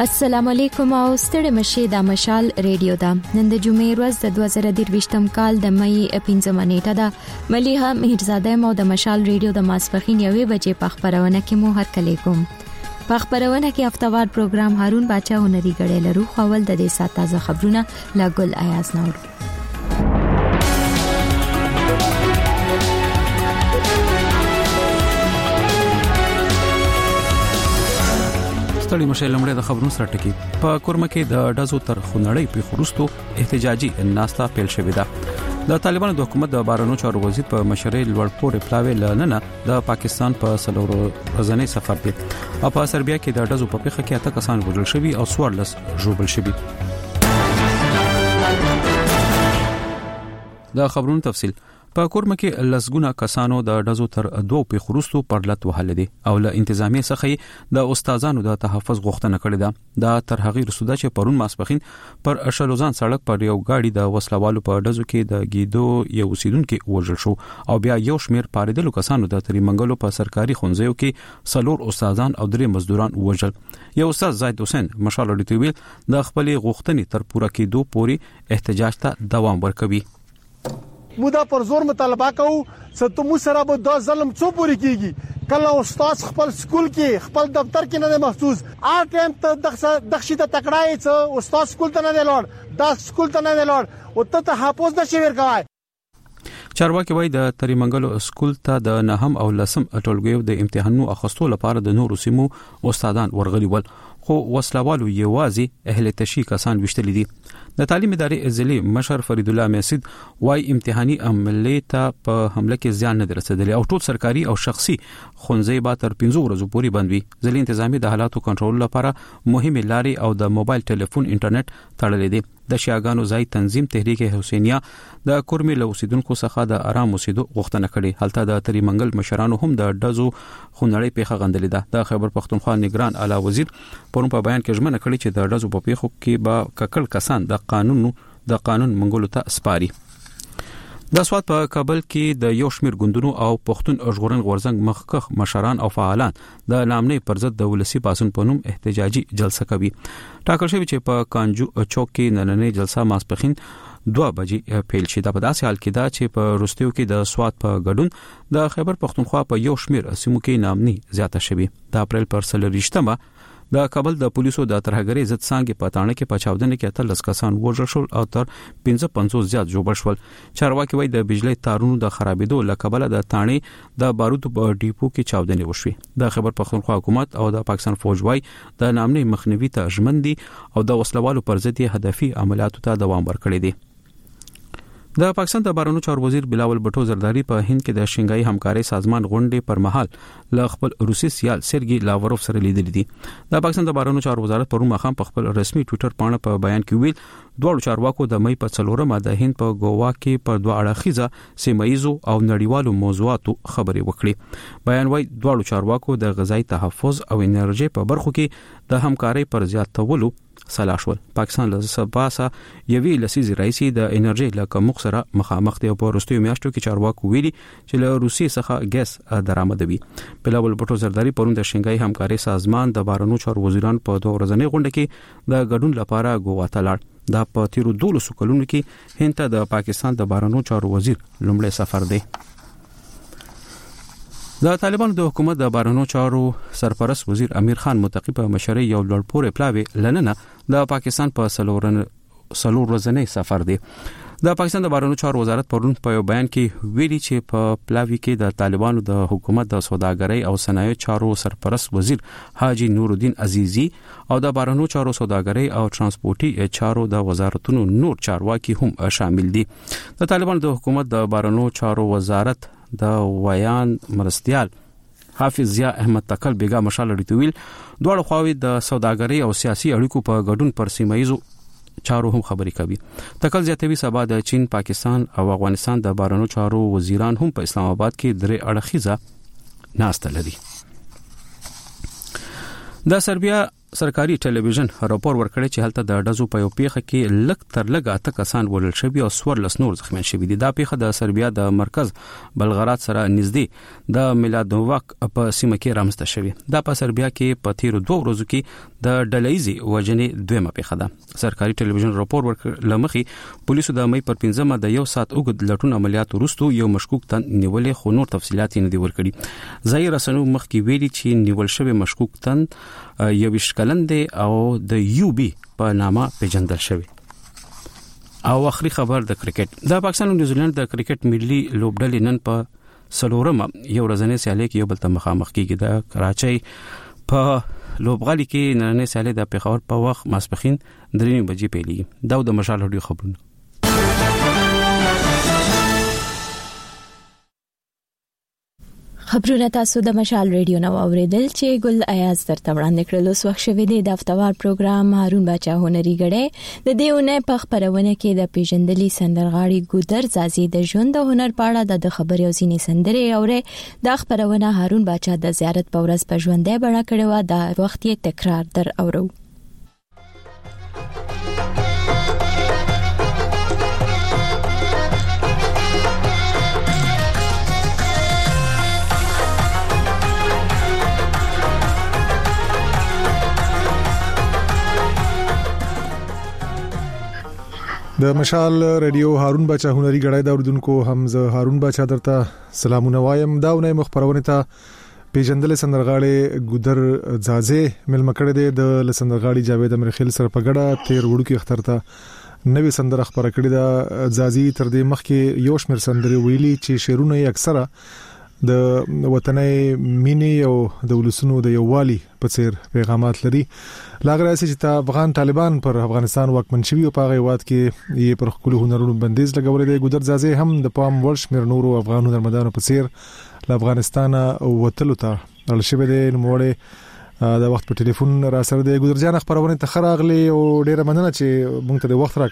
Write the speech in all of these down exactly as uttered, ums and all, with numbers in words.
السلام علیکم او ستړي مشه د مشال ریډیو دا نن د جمعې ورځ د دوه زره درویشتم کال د مې پنځمه نیټه ده مليحه میرزاده مو د مشال ریډیو د ماسپخین یوې بجې په خبرونه کې مو هرکلی کوم. په خبرونه کې هفتوار پروګرام هارون باچا هنري غړې لرو خول د دې سات تازه خبرونه لا ګل ایاز نور. ستړي مشه لمړی د خبرونو سره ټکی په کورمه کې د ډزو تر خونړۍ په خروستو احتجاجي ناستا پیل شوې ده. د طالبانو د حکومت د بهرنیو چارو وزیر په مشرۍ لوړ پورې پلاوی لننه د پاکستان په سلورو ورځنی سفر دی او په سربیا کې د ډزو په پیښه کې اته کسان وژل شوي او څوارلس ژوبل شوي. د خبرونو تفصیل په کورمه کې لسګونه کسانو د ډزو تر دوه په خروستو پر لټ وهل دي او له انتظامی څخه د استادانو د تحفظ غوښتنه کړې ده. دا تر هغه رسوده چې پرون ماسپخین پر اشلوزان سړک پر یو گاډي د وسلوالو په ډزو کې د گیدو یو اوسیدونکو وژل شو او بیا یو شمیر پاریدلو کسانو د تریمنګلو په سرکاري خونځیو کې سلور استادان او درې مزدوران وژل. یو استاد زاید حسین مشال اډیټویل د خپل غوښتنې تر پوره کېدو پورې احتجاج ته دوام ورکوي. مودا پر زور مطالبه کوو چې مو سره به دا ظلم څو پوری کیږي. کله استاد خپل سکول کې خپل دفتر کې نه محسوس آر ټیم ته دغشي ته تکړای چې استاد سکول ته نه لوړ دا سکول ته نه لوړ او ته تحفظ نشي ورکوای. چارواکي وایي د تریمنګلو سکول ته د نهم او لسم ټولګیو د امتحانونو اخیستو لپاره د نورو سیمو استادان ورغلي ول خو وسلوالو یوازې اهل تشی کسان وشتل دي. د تعلیم ادارې ازلی مشر فرید الله میسید وايي امتحاني عملي ته په حمله کې زیان نه رسیدلی او ټول سرکاري او شخصي خونځي به تر پنځه ورځې پورې بند وي. ځلې انتظامی د حالاتو کنټرول لپاره مهمه لارې او د موبایل ټلیفون انټرنیټ تړلې دي. د شیعاګانو ځای تنظیم تحریک حسینیه د کورمې له اوسیدونکو څخه د آرام اوسېدو غوښتنه کړې. هلته د تریمنګل مشرانو هم د ډزو خونړۍ پیښه غندلې ده. د خیبر پختونخوا نگران اعلی وزیر پرون په بیان کې ژمنه کړې چې د ډزو په پیښو کې به ککړ کسان د قانون د قانون منګولو ته سپاري. د سواد په کابل کې د یو شمیر ګوندونو او پښتون ژغورن غورځنګ مخکخ مشران او فعالان د نامنې پر ضد د ولسی پاسون په نوم احتجاجي جلسه کوي. ټاکل شوی چې په کانجو چوک کې نننې جلسه ماسپخین دوه بجې پیل شي. دا په داسې حال کې ده چې په روستیو کې د سواد په ګډون د خیبر پختونخوا په یو شمیر سیمو کې نامنې زیاته شوي. د اپریل پر څلورویشتمه د کابل د پولیسو د ترهګری ضد څنګه په تانه کې پچاودنه کې اتلس کسان وژل شول او تر پنځه پنځوس زیات جوړ شول. چارواکي وایي د بجلی تارونو د خرابېدو لکبله د تانه د بارود په ډیپو کې چاودنه وشوي. د خیبر پختونخوا حکومت او د پاکستان فوج وایي د نامنې مخنیوي ته ژمن دي او د وسلوالو پر ضد هدفي عملیاتو ته دوام ورکړي دي. د پاکستان د بهرنیو چارو وزیر بلاول بټو زرداری په هند کې د شنګای همکاري سازمان غونډې پر مهال ل خپل روسي سیال سرګي لاوروف سره لیدل دي. د پاکستان د بهرنیو چارو وزارت پرون مخام په خپل رسمي ټوئیټر باندې په بیان کې ویل دوه چارواکو د مې په څلورمه د هند په ګوا کې پر دوه اړخیزه سیمایزو او نړیوالو موضوعاتو خبرې وکړي. بیان وايي دوه چارواکو د غذایی تحفظ او انرژي په برخو کې د همکاري پر زیاتولو سلا شول. پاکستان له سباسه یوې لسیزې رئیسي د انرژي لکه مخسره مخامخ دی او په وروستیو میاشتو کې چارواکو ویلي چې له روسي څخه ګاز درآمدوي. بلاول بټو زرداری پرون د شنګای همکاري سازمان د بهرنیو چارو وزیران په دوه ورځنۍ غونډه کې د ګډون لپاره ګوا ته لاړ. دا په تیرو دولسو کلونو کې هند ته د پاکستان د بهرنیو چارو وزیر لومړی سفر دی. د طالبانو د حکومت د بهرنیو چارو سرپرست وزیر امیر خان متقی په مشرۍ یو لوړ پورې پلاوی لننه د پاکستان په سلورن سلور ورځنی سفر دی. د پاکستان د بهرنیو چارو وزارت پرون په یو بیان کې ویلي چې په پلاوی کې د طالبانو د حکومت د سوداګرۍ او صنایع چارو سرپرست وزیر حاجی نور الدین عزیزی او د بهرنیو چارو سوداګرۍ او ترانسپورتي چارو د وزارتونو نور چارواکي هم شامل دي. د طالبانو د حکومت د بهرنیو چارو وزارت د ویان مرستيال حافظ ضیا احمد تکل بیگا مشال اډیټویل دوه خواوی د سوداګرۍ او سیاسي اړیکو په ګډون پر سیمایزو چارو هم خبرې کوي. تکل زیاتوي سبا د چین، پاکستان او افغانستان د بهرنیو چارو وزیران هم په اسلام آباد کې درې اړخیزه ناسته لري. د سربیا سرکاري ټلویزیون راپور ورکړی چې هلته د ډزو په یو پیښه کې لک تر لګه اته کسان وژل شوي او څوار لس نور زخمیان شوي دي. دا پیښه د سربیا د مرکز بلغراد سره نږدې د میلادوواک په سیمه کې رامنځته شوې. دا په سربیا کې په تیرو دوه ورځو کې د ډلهیزي وژنې دویمه پیښه ده. سرکاري ټلویزیون راپور ورکړ لمخې پولیسو د مې پر پنځمه د یو ساعت اوږد لټون عملیات وروسته یو مشکوک تن نیولې، خو نور تفصيلات یې نه دي ورکړي. ځای رسنیو مخکې ویلي چې نیول شوی مشکوک تن یو وشکلن دی او د یو بي په نامه پیژندل شوی. او اخري خبر د کرکټ. د پاکستان او نیوزیلند د کرکټ ملي لوبډلې نن په سلورمه یو ورځنۍ سیالي کې یو بل ته مخامخ کیږي. د کراچۍ په لوبغالي کې نننۍ سیالي د پیښور په وخت ماسپښین درې بجې پیلېږي. دا د مشال هډیو خبرونه. خبرونه تاسو د مشال ریډیو نو اوریدل چې ګل ایاز درته وړاندې کړل. اوس وخت شوه دی د افتوار پروګرام هارون باچا هنري غړې د دیونه په خبرونه کې د پیژندلي سندرغاړي ګودر زازي د ژوند د هنر پاړه د خبري او زینې سندري اورې. د خبرونه هارون باچا د زیارت په ورځ په ژوندې بڼه کړو. د وخت یې تکرار در اورو. د مشال ریډیو هارون باچا هنري غړای دا اوردونکو حمزه هارون باچا درته سلامونه وایم. دا ونه مخبرونه ته پیژندل سندرغاړي ګودر زازي ملمکړه دي د سندرغاړي جاوید امرخیل سره په ګډه تیر وړو کې اختر ته نوې سندره خبره کړې ده. زازي تر دې مخکې یو شمېر سندري ویلي چې شعرونه یې اکثره د وطني مینې او د ولسونو د یووالي په څیر پیغامات لري. لاغراسی چې د افغان طالبان پر افغانستان واکمن شوی او په غیوات کې یې پر خپل هنرونو بندیز لګولې دی. ګودر زازي هم د پام ورش مر نورو افغان هنرمندانو په څیر له افغانستان وتلو ته اړ شوی دی. نو وړي د وخت په ټلیفون را سره دی. ګودر جان خبرونه ته خراغلی او ډیره مننه چې مونږ ته د وخت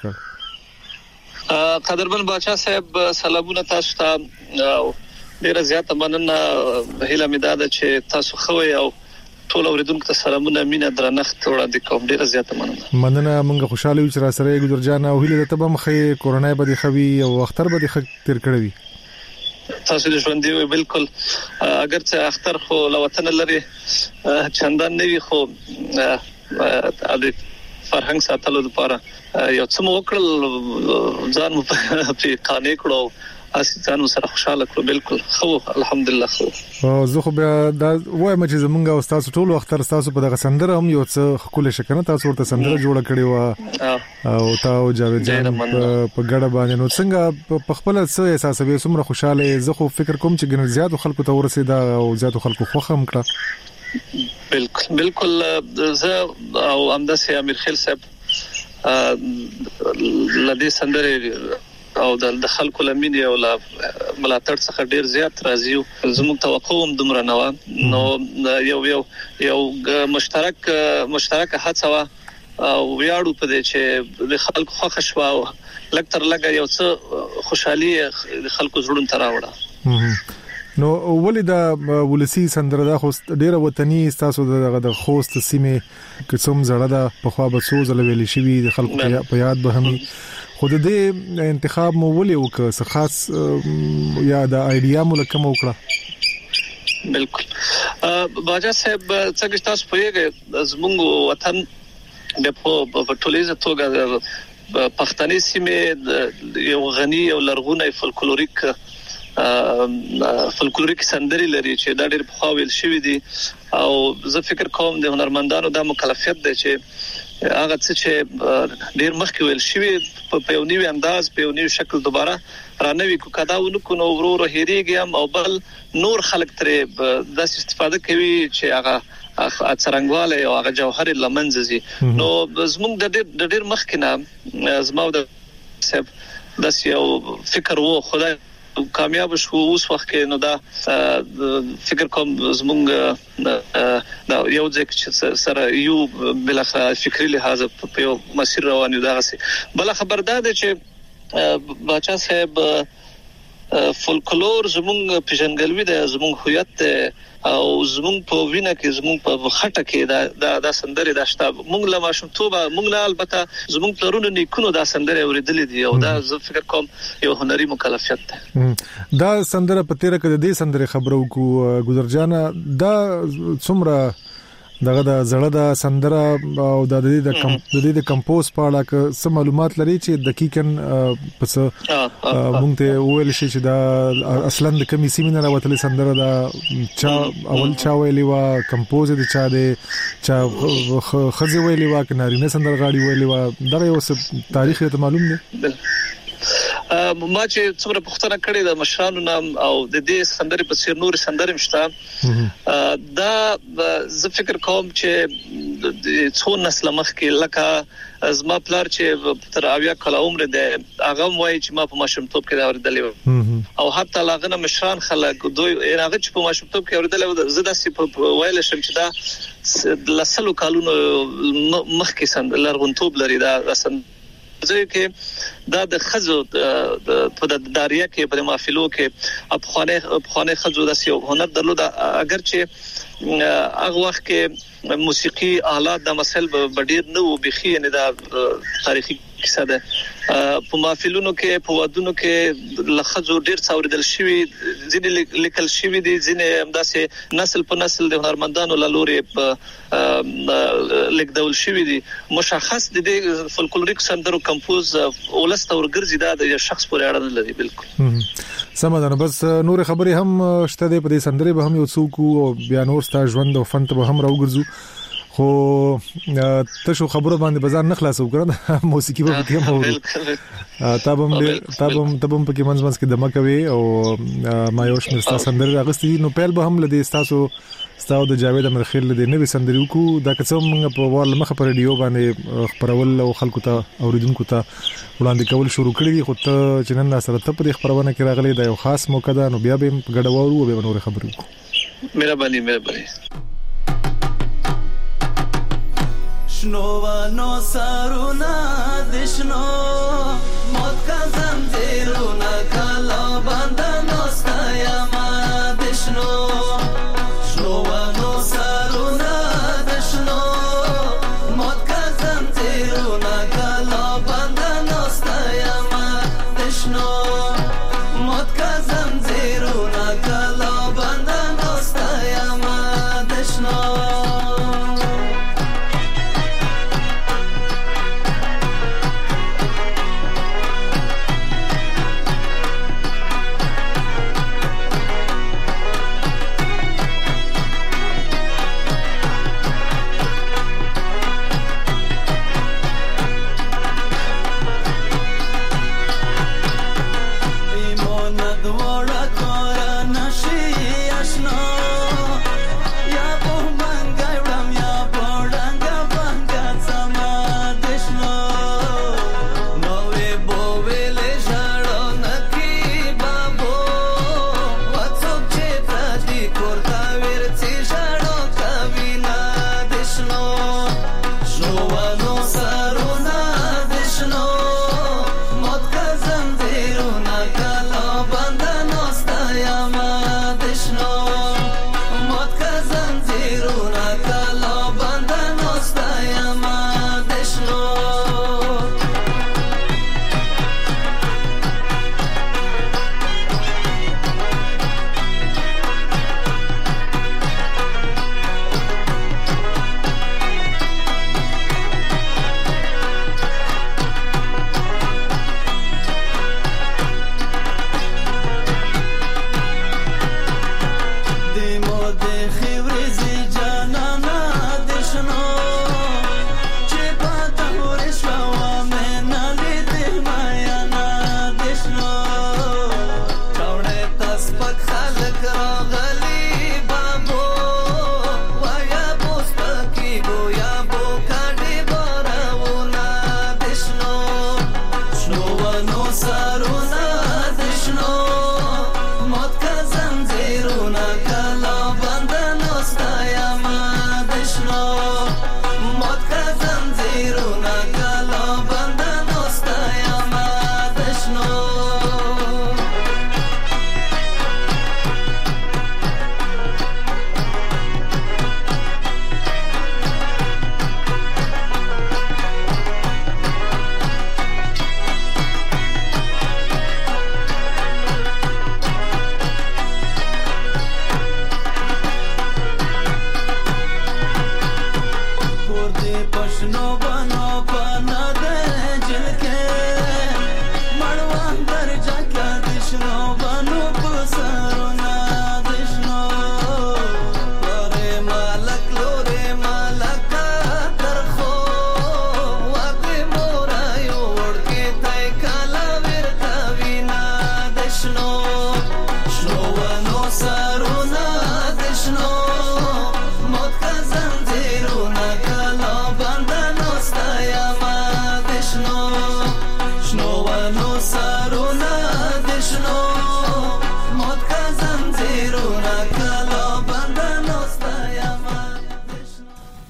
راکړ. قدرمن باچا صاحب سلامونه تاسو ته. ډیره زیاته مننه. هیله مې ده چې تاسو خوي او ټول اوریدونکو ته سلامونه مینه درنښت وړاندې کوم. ډیره زیاته مننه. مننه. موږ خوشاله یو چې را سره ګودر جان او هیله ته به مخې کورونا به د خوي او اختر به د خ تیر کړی وي. تاسو د ژوند دی بالکل. اگر چې اختر خو لوطن لري چندان نه وي، خو د فرهنګ ساتلو لپاره یو څه مو وکړل، ځان مو په قانې کړو، اساسانو سره خوشاله کړو. بالکل خو الحمدلله خو. او زه خو بیا دا وایم چې زمونږ او تاسو ټول وخت تر تاسو په دغه سندره هم یو څه خپل شکنه تاسو ورته سندره جوړه کړې و او تاسو جاوید جان په ګډه باندې نو څنګه په خپل څه احساسوي سمره خوشاله. زه خو فکر کوم چې ګنر زیات خلکو ته ورسېدا او زیات خلکو خوخه هم کړه. بالکل بالکل. زه او امداسه امیر خیل صاحب لدې سندره او د خلکو لمینې او ملاتړ څخه ډیر زیات راضي او زموږ توقع هم دومره نه و. نو یو یو یو مشترک مشترک هڅه او ویاړو په دې چې د خلکو خوښ شو او لکتر لګا یو څه خوشحالي خلکو زړونو ته راوړه. نو ولې دا ولسی سندره دا خو ډیره وطني تاسو د خوست سیمه کوم زړه دا په خوا به سوز لوي شي د خلکو په یاد به هم خود دې انتخاب مو ولې وکړ څه خاص یا د ایډیا مو لکه مو وکړه؟ بالکل باجا صاحب څنګه تاسو پوهیږئ زموږ وطن د په ټولیزه توګه پښتني سیمه یو غني او لرغونی فولکلوریک فولکلوریک سندري لري چې دا ډېر په خاویل شوی دي او زه فکر کوم د هنرمندانو د مکلفیت دی چې هغه څه چې ډیر مخکې ویل شوی په یو نیو انداز په یو نیو شکل دوباره رانوي کو کداونه کو نو ورور هریګم او بل نور خلک ترې د استفاده کوي چې هغه اڅرنګواله او هغه جوهر لمنځي. نو زموږ د ډیر مخکې نه زموږ د سب د یو فکر وو خدای کامیاب شو اوس وخت کې نو دا فکر کوم زمونږ دا یو ځکه سره یو بل فکری لحاظ په یو مسیر روان یو دغه بل خبردار دی چې باچا صاحب فولکلور زموږ پیژنګلوي د زموږ هویت او زموږ په وینه کې زموږ په خټه کې دا د سندرې د شتاب موږ له ماشومتوبه موږ له البته زموږ پلرونو نیکونو دا سندرې اوریدلې دي او دا زه فکر کوم یو هنري مکلفیت ده. دا سندره په تیر کې د دې سندرې خبرو کو ګذرجانا دا څومره دغه د زړه د سندره او د دې د کم د دې د کمپوز په اړه که څه معلومات لري چې دقیقاً پس مونږ ته ویل شي چې دا اصلا د کمی سیمینار راوتلې سندره دا چا اول چا ویلی وا کمپوز د چا د چا خزي ویلی وا کناري نه سندره غاړي ویلی وا دا یو څه تاریخ ته معلوم دی. ما چې څومره پوښتنه کړې د مشرانو نام او د دې سندرې په څیر نور سندرې مشته دا زه فکر کوم چې د څو نسل مخکې لکه زما پلار چې تر اویا کاله عمر دی هغه وایي چې ما په ماشومتوب کې دا اوریدلې او حتی لاغنه مشران خلک دوی هغه چې په ماشومتوب کې اوریدلې زه داسې وایل شم چې دا لسلو کالونو مخکې سند لرغونتوب لري دا سند ځکه دا د خزو په د داریه کې په محفلو کې افغانه افغانه خزو د سیو هنر درلود اگر چې هغه وخت کې موسیقي آلات د مسل بډیر نه و بخي نه دا تاریخي کیسه ده په محفلونو کې په ودونو کې لخذو ډیر څوریدل شوی ځینې لیکل شوی دي ځینې همداسې نسل په نسل د هنرمندانو لوري په لیکدول شوی دي مشخص دي فولکلوریک سندرو کمپوز ولست ورګرځي دا د شخص پورې اړه نه لري بالکل سم ده. بس نور خبرې هم شته د په سندرې به هم یو څوک او بیا نور ستا ژوند او فن ته به هم راوګرځو خو ته شو خبره باندې بازار نه خلاصو کړه موسیقي به پکې هم وره تابم تابم تابم پکې منځ منځ کې دمکوي او ما یو شمیر ستاسو سندره راغستې نو پیل به هم لدی تاسو ستاسو د جاوید امرخیل لدی نوې سندري کو دا که څه موږ په وال مخه پر رادیو باندې خبرول او خلکو ته اوریدونکو ته وړاندې کول شروع کړی خو ته چې نن سره ته په خبرونه کې راغلی دا یو خاص موقع ده نو بیا به ګډوارو به نور خبرې کو. مهرباني مهرباني. شنوانو سارونا دشنو موت کا زنجیرونا کالا باندانو ستایما دشنو شنوانو سارونا دشنو موت کا زنجیرونا کالا باندانو ستایما دشنو موت کا زنجیرونا کالا باندانو ستایما دشنو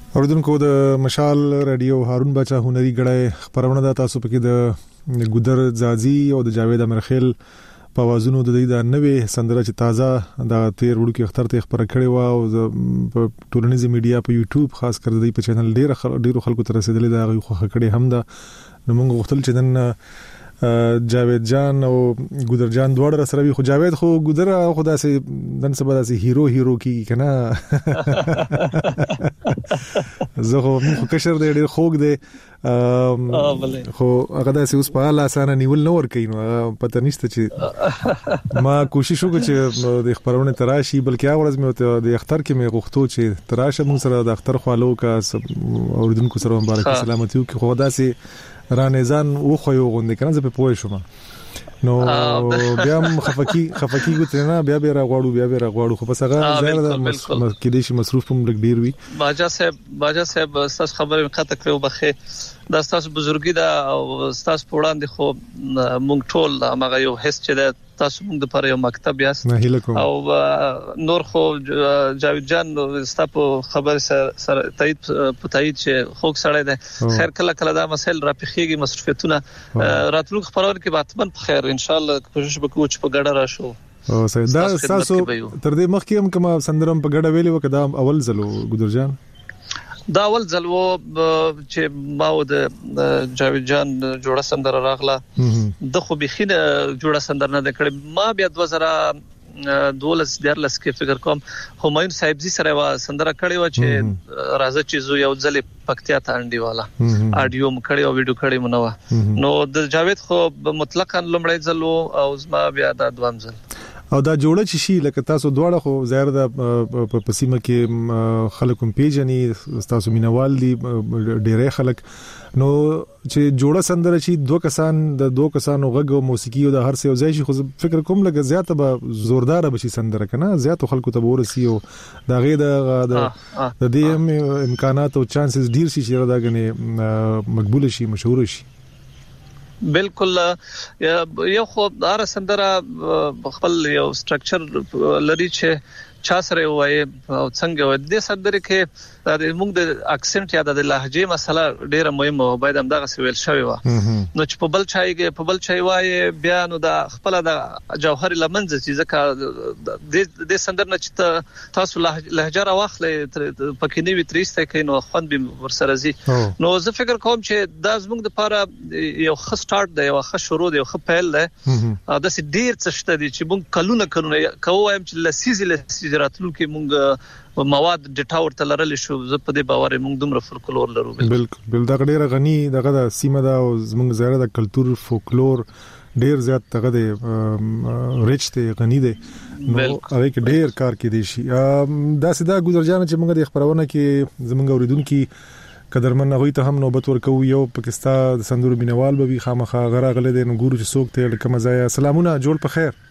اوردونکو د مشال رادیو هارون بچا هنري غړای خبرونه د تاسو پکې د ګودر زازي او د جاوید امرخیل په وازونو د دې د نوې سندره چې تازه د تیر وړو کې اختر ته خبره کړې و او په ټولنیزه میډیا په یوټیوب خاص کر د دې په چینل ډیر ډیر خلکو ته رسیدلې دا غوښه کړې هم ده. نو موږ غوښتل چې نن جاوید جان او ګودر جان دواړه سره وي. خو جاوید خو ګودر خو داسې دن سبا داسې هیرو هیرو کی کنه زه خو مخ کشر دی ډیر خوګ دی خو هغه داسې اوس په اله اسانه نیول نور کین پته نشته چې ما کوشش وکړ چې د خبرونه تراشي بلکې هغه ورځ مې د اختر کې مې غوښتو چې تراشه موږ سره د اختر خالو کا اوردونکو سره مبارک سلامتی وکړو. خو داسې رانیزان او خو یو غوندې کنه زه په پوه شوم نو بیا خفکی خفکی ګوتنه بیا بیا راغواړو بیا بیا راغواړو خو پس هغه زیاده کې دې شي مصروف هم لګ ډیر وي. باجا صاحب باجا صاحب تاسو خبره مخاطه کړو بخې دا تاسو بزرګي دا او تاسو په وړاندې خو مونږ ټول هغه یو حس چې تاسو موږ د پر یو مکتب یاست او نور خو جاوید جان ستاسو خبر سره تایید په تایید چې خوګ سړی دی خیر کله کله دا مسائل را پخېږي مصرفیتونه راتلونکو خبرونه کې باتمن په خیر ان شاء الله کوشش وکړو چې په ګډه راشو. او سید دا تاسو تر دې مخکې هم کوم سندرم په ګډه ویلي وکړه دا اول ځلو ګودر جان دا اول ځل و چې ما و د جاوید جان جوړه سندره راغله د خو بخینه جوړه سندره نه کړې ما بیا دوه زره دولس دیارلس کې فکر کوم همایون صاحبزي سره وا سندره کړې و چې راځه چې زو یو ځل پکتیا ته انډي والا اډیو م کړې او ویډیو کړې منو نو د جاوید خو مطلقاً لمړی ځل او زما بیا دا دوام ځل او دا جوړه چې شي لکه تاسو دواړه خو ظاهر ده په پسیمه کې خلک هم پیژني تاسو مینوال دي ډېرې خلک نو چې جوړه سندره شي دوه کسان د دوه کسانو غږ او موسیقي او د هر څه یو ځای شي خو فکر کوم لکه زیاته به زوردار به شي سندره کنه زیاتو خلکو ته ورسي او دا غي د د دې امکانات او چانسز ډیر شي چې دا غني مقبول شي مشهور شي. بالکل یو خو دار سندره خپل یو سټرکچر لري چې چا سره وای او څنګه وای د سندره کې د موږ د اکسنټ یا د لهجه مسله ډیره مهمه و باید هم دغه سویل شوی و نو چې په بل چایګه په بل چای وای بیا نو د خپل د جوهر لمنځ چې ځکه د سندره نه چې تاسو لهجه را واخلې پکې نیوي تریسته کې نو خوند به ورسره زی نو زه فکر کوم چې دا زموږ د لپاره یو ښه سٹارټ دی یو ښه شروع دی یو ښه پیل دی دا سي ډیر څه شته دي چې موږ کلونه کلونه کوم چې لسیزي لسیزي راتلو کې موږ مواد ډیټاور ته لرل شو زه په دې باور موږ دومره فولکلور لرو. بالکل بل دا ډیره غني دغه د سیمه دا او موږ زیاده د کلچر فولکلور ډیر زیات دغه د ریچ ته غني دي نو هغه کې ډیر کار کې دي شي دا سیده ګذر جان چې موږ د خبرونه کې زموږ اوریدونکو قدرمن هغه ته هم نوبت ورکو یو پاکستان د سندرو بینوال به خامخا غره غله د نګورو چې څوک ته کوم ځای سلامونه جوړ په خیر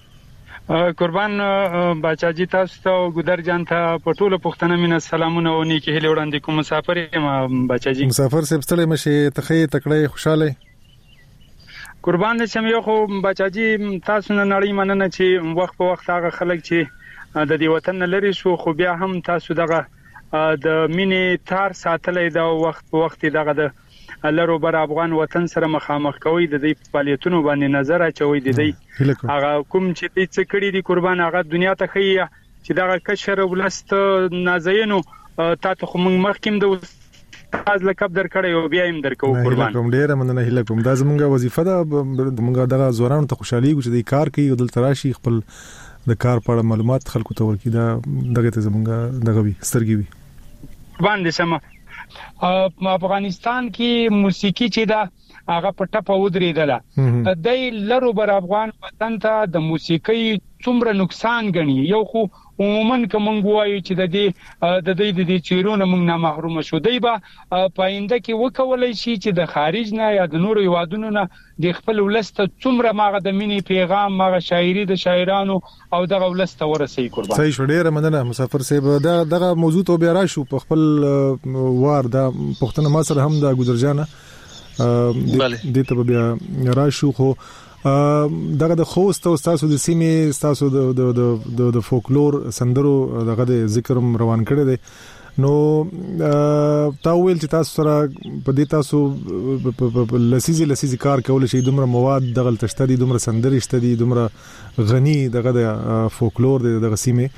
قربان بچاجي تاسو ته ګودر جان ته پټوله پښتنه مینه سلامونه او نیکی هلي وړاندې کوم مسافر یم بچاجي مسافر سب ستړي مشه تخې تکړه خوشاله قربان دې یو خو بچاجي تاسو نه نړۍ مننه چې وخت په وخت هغه خلک چې د دې وطن لري شو خو بیا هم تاسو دغه د مینې تار ساتلې دا وخت په وخت دغه د لرو بر افغان وطن سره مخامخ کوي د دې فعالیتونو باندې نظر اچوي د دې هغه کوم چې دې څه کړی دي قربان هغه دنیا ته خي چې دغه کشر ولست نازینو تاسو خو موږ مخکیم د استاد لقب درکړی او بیا هم درکو قربان کوم ډیر مننه هله کوم دا زموږه وظیفه ده موږ دغه زورانو ته خوشحالي چې د کار کوي او د تراشي خپل د کار په اړه معلومات خلکو ته ورکړي دا دغه ته زموږه دغه وي سترګي وي باندې سم په افغانستان کې موسیقي چې دا هغه په ټپه ودرېدله د لرو بر افغان وطن ته د موسیقي څومره نقصان غني یو خو عموما کوم غوايي چې د دې د دې د چیرونو موږ نه محروم شو دی به پاینده کې وکولای شي چې د خارج نه یا د نورو یوادونو نه د خپل ولست څومره ماغه د مینی پیغام ماغه شاعري د شاعرانو او دغه ولست ورسي قربان صحیح شو ډیره مننه مسافر صاحب دا دغه موضوع ته بیا راشو په خپل وار دا پښتنه ما سره هم دا ګذر جانه دې ته بیا راشو خو دغه د خوست او تاسو د سیمې تاسو د د د فولکلور سندرو دغه د ذکر روان کړی دی نو تا ویل چې تاسو سره په دې تاسو لسیزي لسیزي کار کول شي دومره مواد دغه تشتري دومره سندري شتدي دومره غني دغه د فولکلور دغه سیمه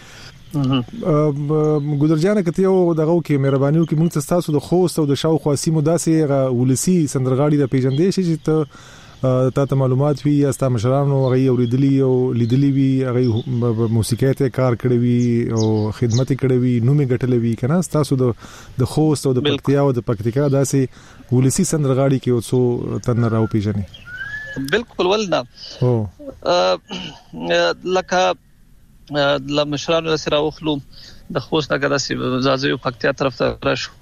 ګودرجان کته یو دغه کې مهرباني وکي موږ تاسو د خوست او د شاوخوا سیمو داسې ولسی سندرغاړي د پیژندې شي چې ته تا ته معلومات وي یا ستا مشرانو هغه اوریدلی او لیدلی وي هغه موسیقي ته کار کړی وي او خدمت کړی وي نومي ګټلې وي کنه تاسو د د خوست او د پکتیا او د پکتیکا داسې ولسی سندرغاړي کې اوسو تن راو پیژنې بالکل ولدا او لکه د مشرانو سره وخلو د خوست نه داسې زازیو پکتیا طرف ته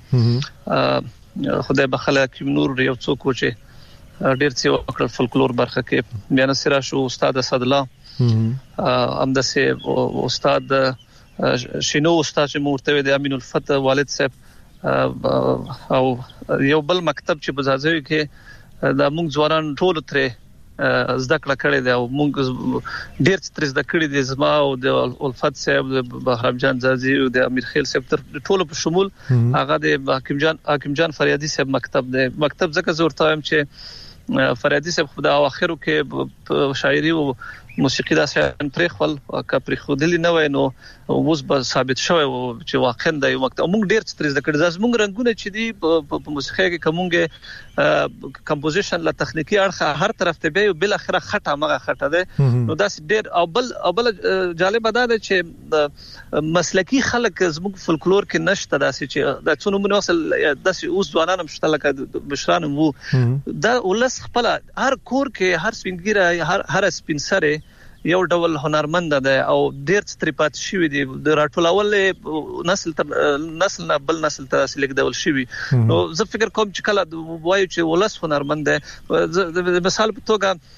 راشو خدای بخله کې نور یو څوک و چې ډیر څه وکړ فولکلور برخه کې بیا نصر شو استاد اسد الله امدسه استاد شینو استاد چې مرتوی د امین الفتح والد صاحب او یو بل مکتب چې بزازوي کې د موږ ځوانان ټول ترې زده کړه کړې ده او موږ ډیر څه زده کړې دي زما او د الفت صاحب د بهرام جان زازي او د امیر خیل صاحب تر ټولو په شمول هغه د حکیم جان حکیم جان فریادي صاحب مکتب ده مکتب ځکه زه ورته وایم چې فریادي صاحب خدای او اخرو کې شاعري او موسیقي دا څنګه پرې خپل کپری خودلی نه وای نو اوس به ثابت شوی چې واقعا د یو مکتب موږ ډیر څه زده کړل زموږ رنگونه چې دی په موسیقي کې کومه کمپوزیشن لا تخنیکی اړخ هر طرف ته به بل اخره خټه مغه خټه ده نو دا ډیر او بل او بل جالب ده چې مسلکی خلک زموږ فولکلور کې نشته داسې چې د څونو منوصل داسې اوس ځوانان مشته لکه بشران وو دا ولس خپل هر کور کې هر سپینګیره هر هر سپینسره یو ډول هنرمند ده او ډیر ستریپات شوی دی د راټولول نسل تر نسل نه بل نسل ته سلیک ډول شوی نو زه فکر کوم چې کله وایو چې ولس هنرمند ده مثال په توګه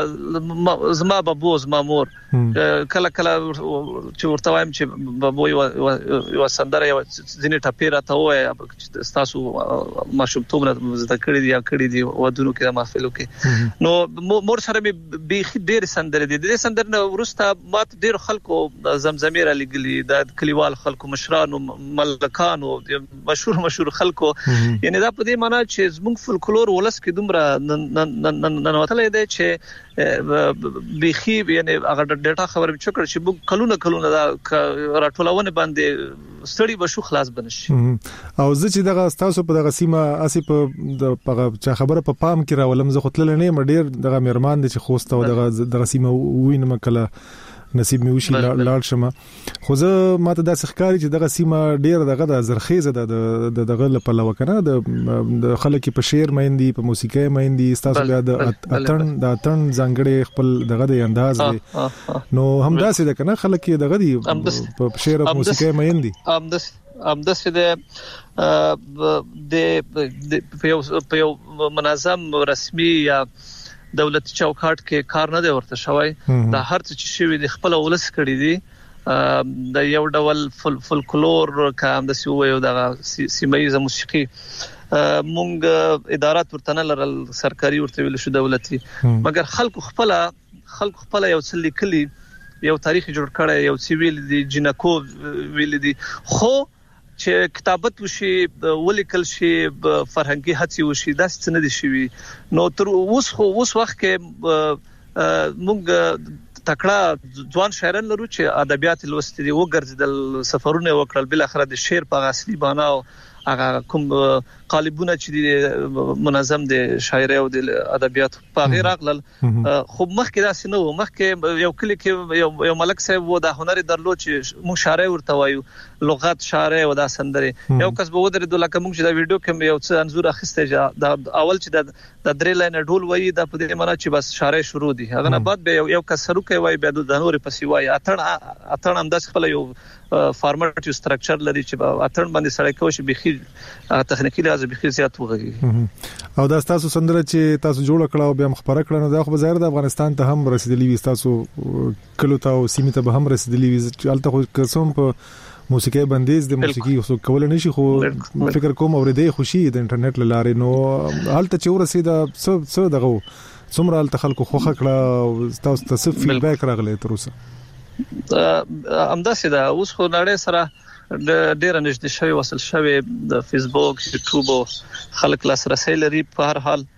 زما بابو زما مور کله کله چې ورته وایم چې بابو یو سندره یو ځینې ټاپی راته وای تاسو ماشومتوب نه زده کړی دی یا کړی دی ودونو کې محفلو کې نو مور سره به بيخي ډیر سندره دي د سندره نو ورسته مات ډیر خلکو زمزمیر لګلی د کلیوال خلکو مشرانو ملکانو مشهور مشهور خلکو یعنی دا په دې معنی چې زموږ فولکلور ولس کې دومره ننوتلې دی چې بيخي یعنی هغه ډیټا خبره چکر چې موږ کلونه کلونه دا راټولونه باندې ستړي بشو خلاص بنشي او زه چې دغه تاسو په دغه سیمه اسی په د خبره په پام کې راولم زه خپل نه مډیر دغه مهرمان دي چې خوسته او دغه دغه سیمه وینم کله نصیب می وشي لاړ شمه خو زه ماته د سخکاری چې دغه سیمه ډیر دغه د زرخیزه د دغه لپاره وکنه د خلک په شعر مېندي په موسیقي مېندي تاسو بیا د اتن د اتن زنګړې خپل دغه د انداز دی نو هم داسې ده کنه خلک دغه دی په شعر او موسیقي مېندي امدس امدس د د په یو منظم رسمي یا دولتي چوکاټ کې کار نه دی ورته شوی دا هر څه چې شوی د خپل ولس کړی دی د یو ډول فولکلور کام د سیو یو د سیمایي موسیقي مونږ ادارات ورته نه لرل سرکاري ورته ویل شو دولتي مګر خلکو خپل خلکو خپل یو څه لیکلي یو تاریخ جوړ کړی یو سیویل دی جنکو ویل دی خو چې کتابت وشي ولیکل شي فرهنګي هڅې وشي دا څه نه دي شوی نو تر اوس خو اوس وخت کې موږ تکړه ځوان شاعران لرو چې ادبیات لوستي دي وګرځیدل سفرونه وکړل بل اخر د شعر په اصلي معنا او هغه کوم قالبونه چې منظم دي شاعري او د ادبیات په غیر اغلل خو مخکې دا سينو مخکې یو کلی کې یو ملک صاحب و د هنري درلود چې مو شاعري ورته وایو لغت شاعري او د سندري یو کس به ودرې د لکه موږ چې دا ویډیو کې یو څه انزور اخیسته د اول چې د د درې لاین ډول وایي د په دې معنی چې بس شاعري شروع دي هغه نه بعد به یو کس سره کوي وایي به د نور پسې وایي اتن اتن هم د خپل یو فارمټ یو سټرکچر لري چې اتن باندې سړی کوي چې بيخي تخنیکی لحاظ بيخي زیات وغږی او دا تاسو سندره چې تاسو جوړ کړه او بیا مخبره کړه نو دا خو ظاهر د افغانستان ته هم رسیدلی وي تاسو کلو ته او سیمه ته به هم رسیدلی وي چې الته خو قسم په موسیقي بندیز د موسیقي خو کول نه شي خو فکر کوم اورېدې خوشي د انټرنیټ لاره نو حالت چې ورسید څه څه دغه څومره الته خلکو خوخه کړه تاسو ته څه فیډبیک راغلی تر اوسه امداسه دا اوس خو نړۍ سره ډېر نږدې شوی وصل شوی د فیسبوک یوټیوب خلک لاسرسي لري په هر حال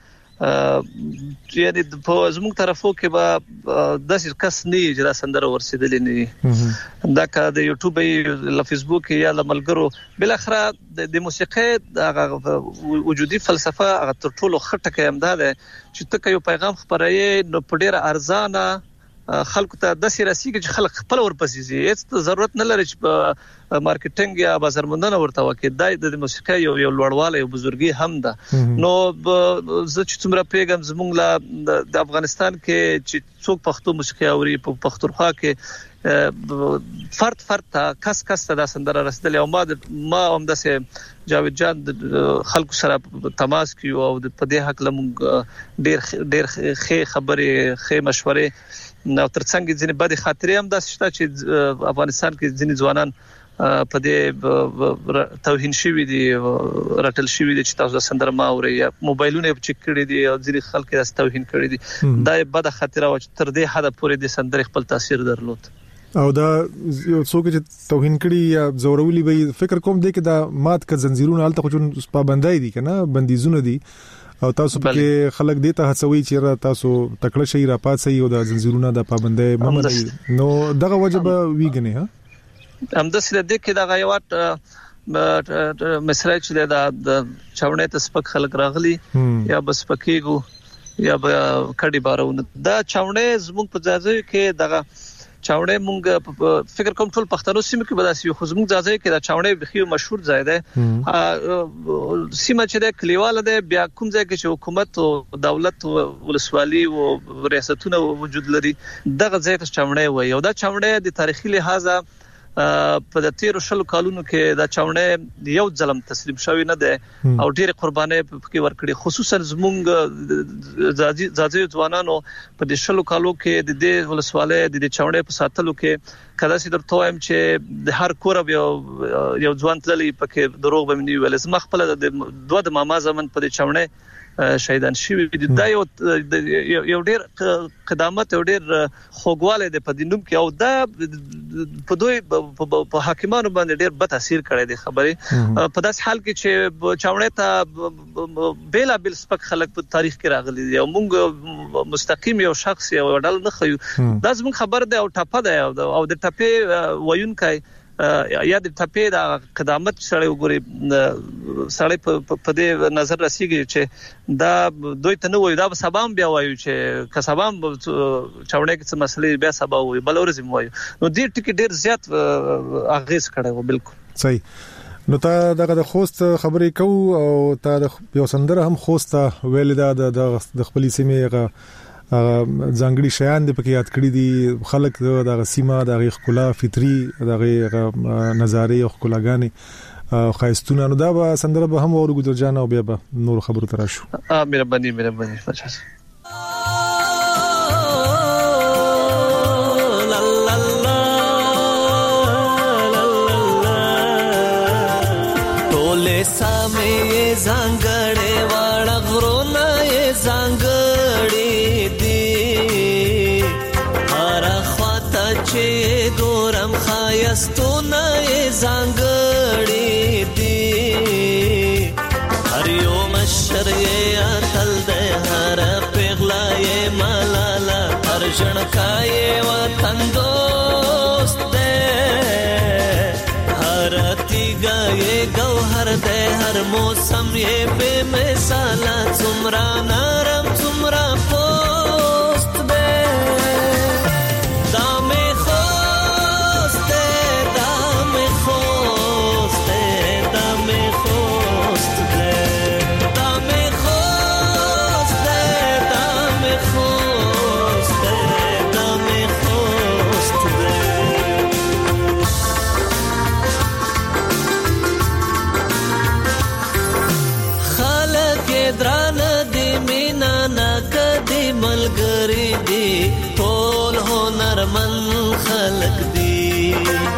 یعنی په زموږ طرفو کې به د څه کس نه چې دا سندره ورسېدلې نه دا کا د یوټیوب یا فیسبوک یا د ملګرو بل اخره د موسیقي د وجودي فلسفه هغه تر ټولو خټه کې امدا ده چې ته یو پیغام خبرې نو په ډېر ارزانه خلکو ته د سیاسي کې خلک خپل ورپسې زی هیڅ ضرورت نه لري چې په مارکیټینګ یا بازارموندنه ورته وکړي د موسیقي یو یو لوړواله یو بزرګي هم ده نو زه چې څومره پیغام زمونږ لا د افغانستان کې چې څوک پښتو موسیقي اوري په پښتونخوا کې فرد فرد ته کس کس ته د سندره رسیدل او ما ما هم د جاوید جان خلکو سره تماس کیو او په دې حق لمون ډیر ډیر ښه خبرې ښه مشورې نو ترڅنګ ځینې بد خاطرې هم د شته چې افغانستان کې ځینې ځوانان په دې توهین شوی دي رټل شوی دي چې تاسو د سندره ما اوري یا موبایلونه چک کړی دي او ځینې خلک یې توهین کړی دي دا بد خاطره و چې تر دې حد پورې د سندره خپل تاثیر درلود او دا څوک چې توهین کړي یا زورولي به فکر کوم دی کې دا مات ک زنجیرونه الته خو پابندای دي کنه بندیزونه دي او تاسو په خلک دې ته هڅوي چې تاسو تکړه شي را پاتې او د زنجیرونه د پابندۍ ممنه نو دغه وجبه ویګنه ها هم د سره د کې د غیوات مسره چې د چاونې ته سپک خلک راغلي یا بس پکېګو یا کډي بارونه دا چاونې زموږ په ځای کې دغه چاونې مونږ فکر کوم ټول پښتنو سیمه کې بداسي خو زموږ ځای کې دا چاونې بخي مشهور ځای ده سیمه چې د کلیواله ده بیا کوم ځای کې چې حکومت او دولت ولسوالي او ریاستونه وجود لري دغه ځای ته چاونې وي او دا چاونې د تاریخي لحاظه په د تیر شلو کالونو کې دا چاونې یو ځلم تسلیم شوی نه ده او ډېر قرباني پکې ورکړي خصوصا زمونږ ځاځي ځوانانو په د شلو کالو کې د دې ولسواله د دې چاونې په ساتلو کې کله چې درته وایم چې د هر کور یو یو ځوان تللی پکې دروغ به مني ول زما خپل د دوه د ماما زمن په دې چاونې شهیدان شوی دي دا یو یو ډیر قدامت یو ډیر خوګواله د پدینوم کې او دا په دوی په حاکمانو باندې ډیر بد تاثیر کړی دی خبره په داس حال کې چې چاونې ته بیل بیل سپک خلک په تاریخ کې راغلي دي او موږ مستقیم یو شخص یو ډول نه خو دا زموږ خبر ده او ټاپه ده او د ټاپه وایونکای یا د ټاپه د قدامت سره وګوري سره په دې نظر راسیږي چې دا دوی ته نه وایي دا سبام بیا وایي چې که سبام چاونې کې څه مسلې بیا سبا وایي بل ورځ وایي نو دې ټکی ډیر زیات اغیز کړي و بالکل صحیح نو تا دغه د خوست خبرې کو او تا د یو سندره هم خوست ویل دا د خپلې سیمه ځانګړي شیان د پکې یاد کړی دي خلک د غسیمه د خلا فطری د نظارې او خلاګانې خاستونه نو دا به سندره به هم اورو ګذر جان او بیا به نور خبرو تراشو ا مهرباني مهرباني مچاس ټوله سامې زنګړې واړه غرونه یې زنګړې چې ګورم خایستونه زنګړې دي هر یو مشر یې اتل ده هر پیغلا یې ملالا هر ژړکا یې وطن دوست ده هر تیګا یې ګوهر ده هر موسم یې بے مثال څومره نرم څومره پوست ده خلق دی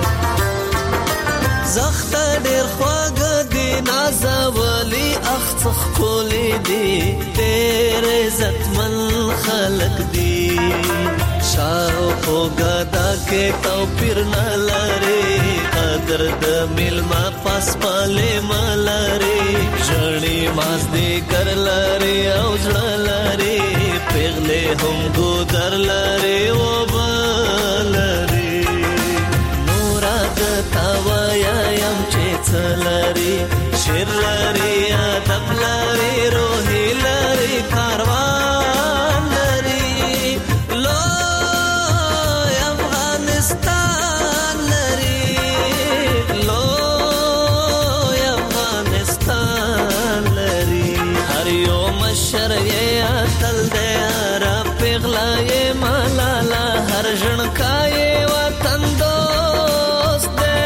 زخت ډیر خواږه دی نازولی اخڅ خولې دی ډیر عزتمن خلق دی شاو په ګدا کې توپیر نه لري درد ملما پاس پاله مالاري ژړې مازدې ګر لاري او ځړ لاري پیغلې هم ګودر لاري و بالاري نورا د تاویا يم چې څلاري شیر لاري ادب لاري روحي لاري کاروان لاري لو افغانستان لاري لو افغانستان لاري هر یو مشر یې اتل دې را پیغلا یې مالالا هر ژړکا یې وطن دوست دې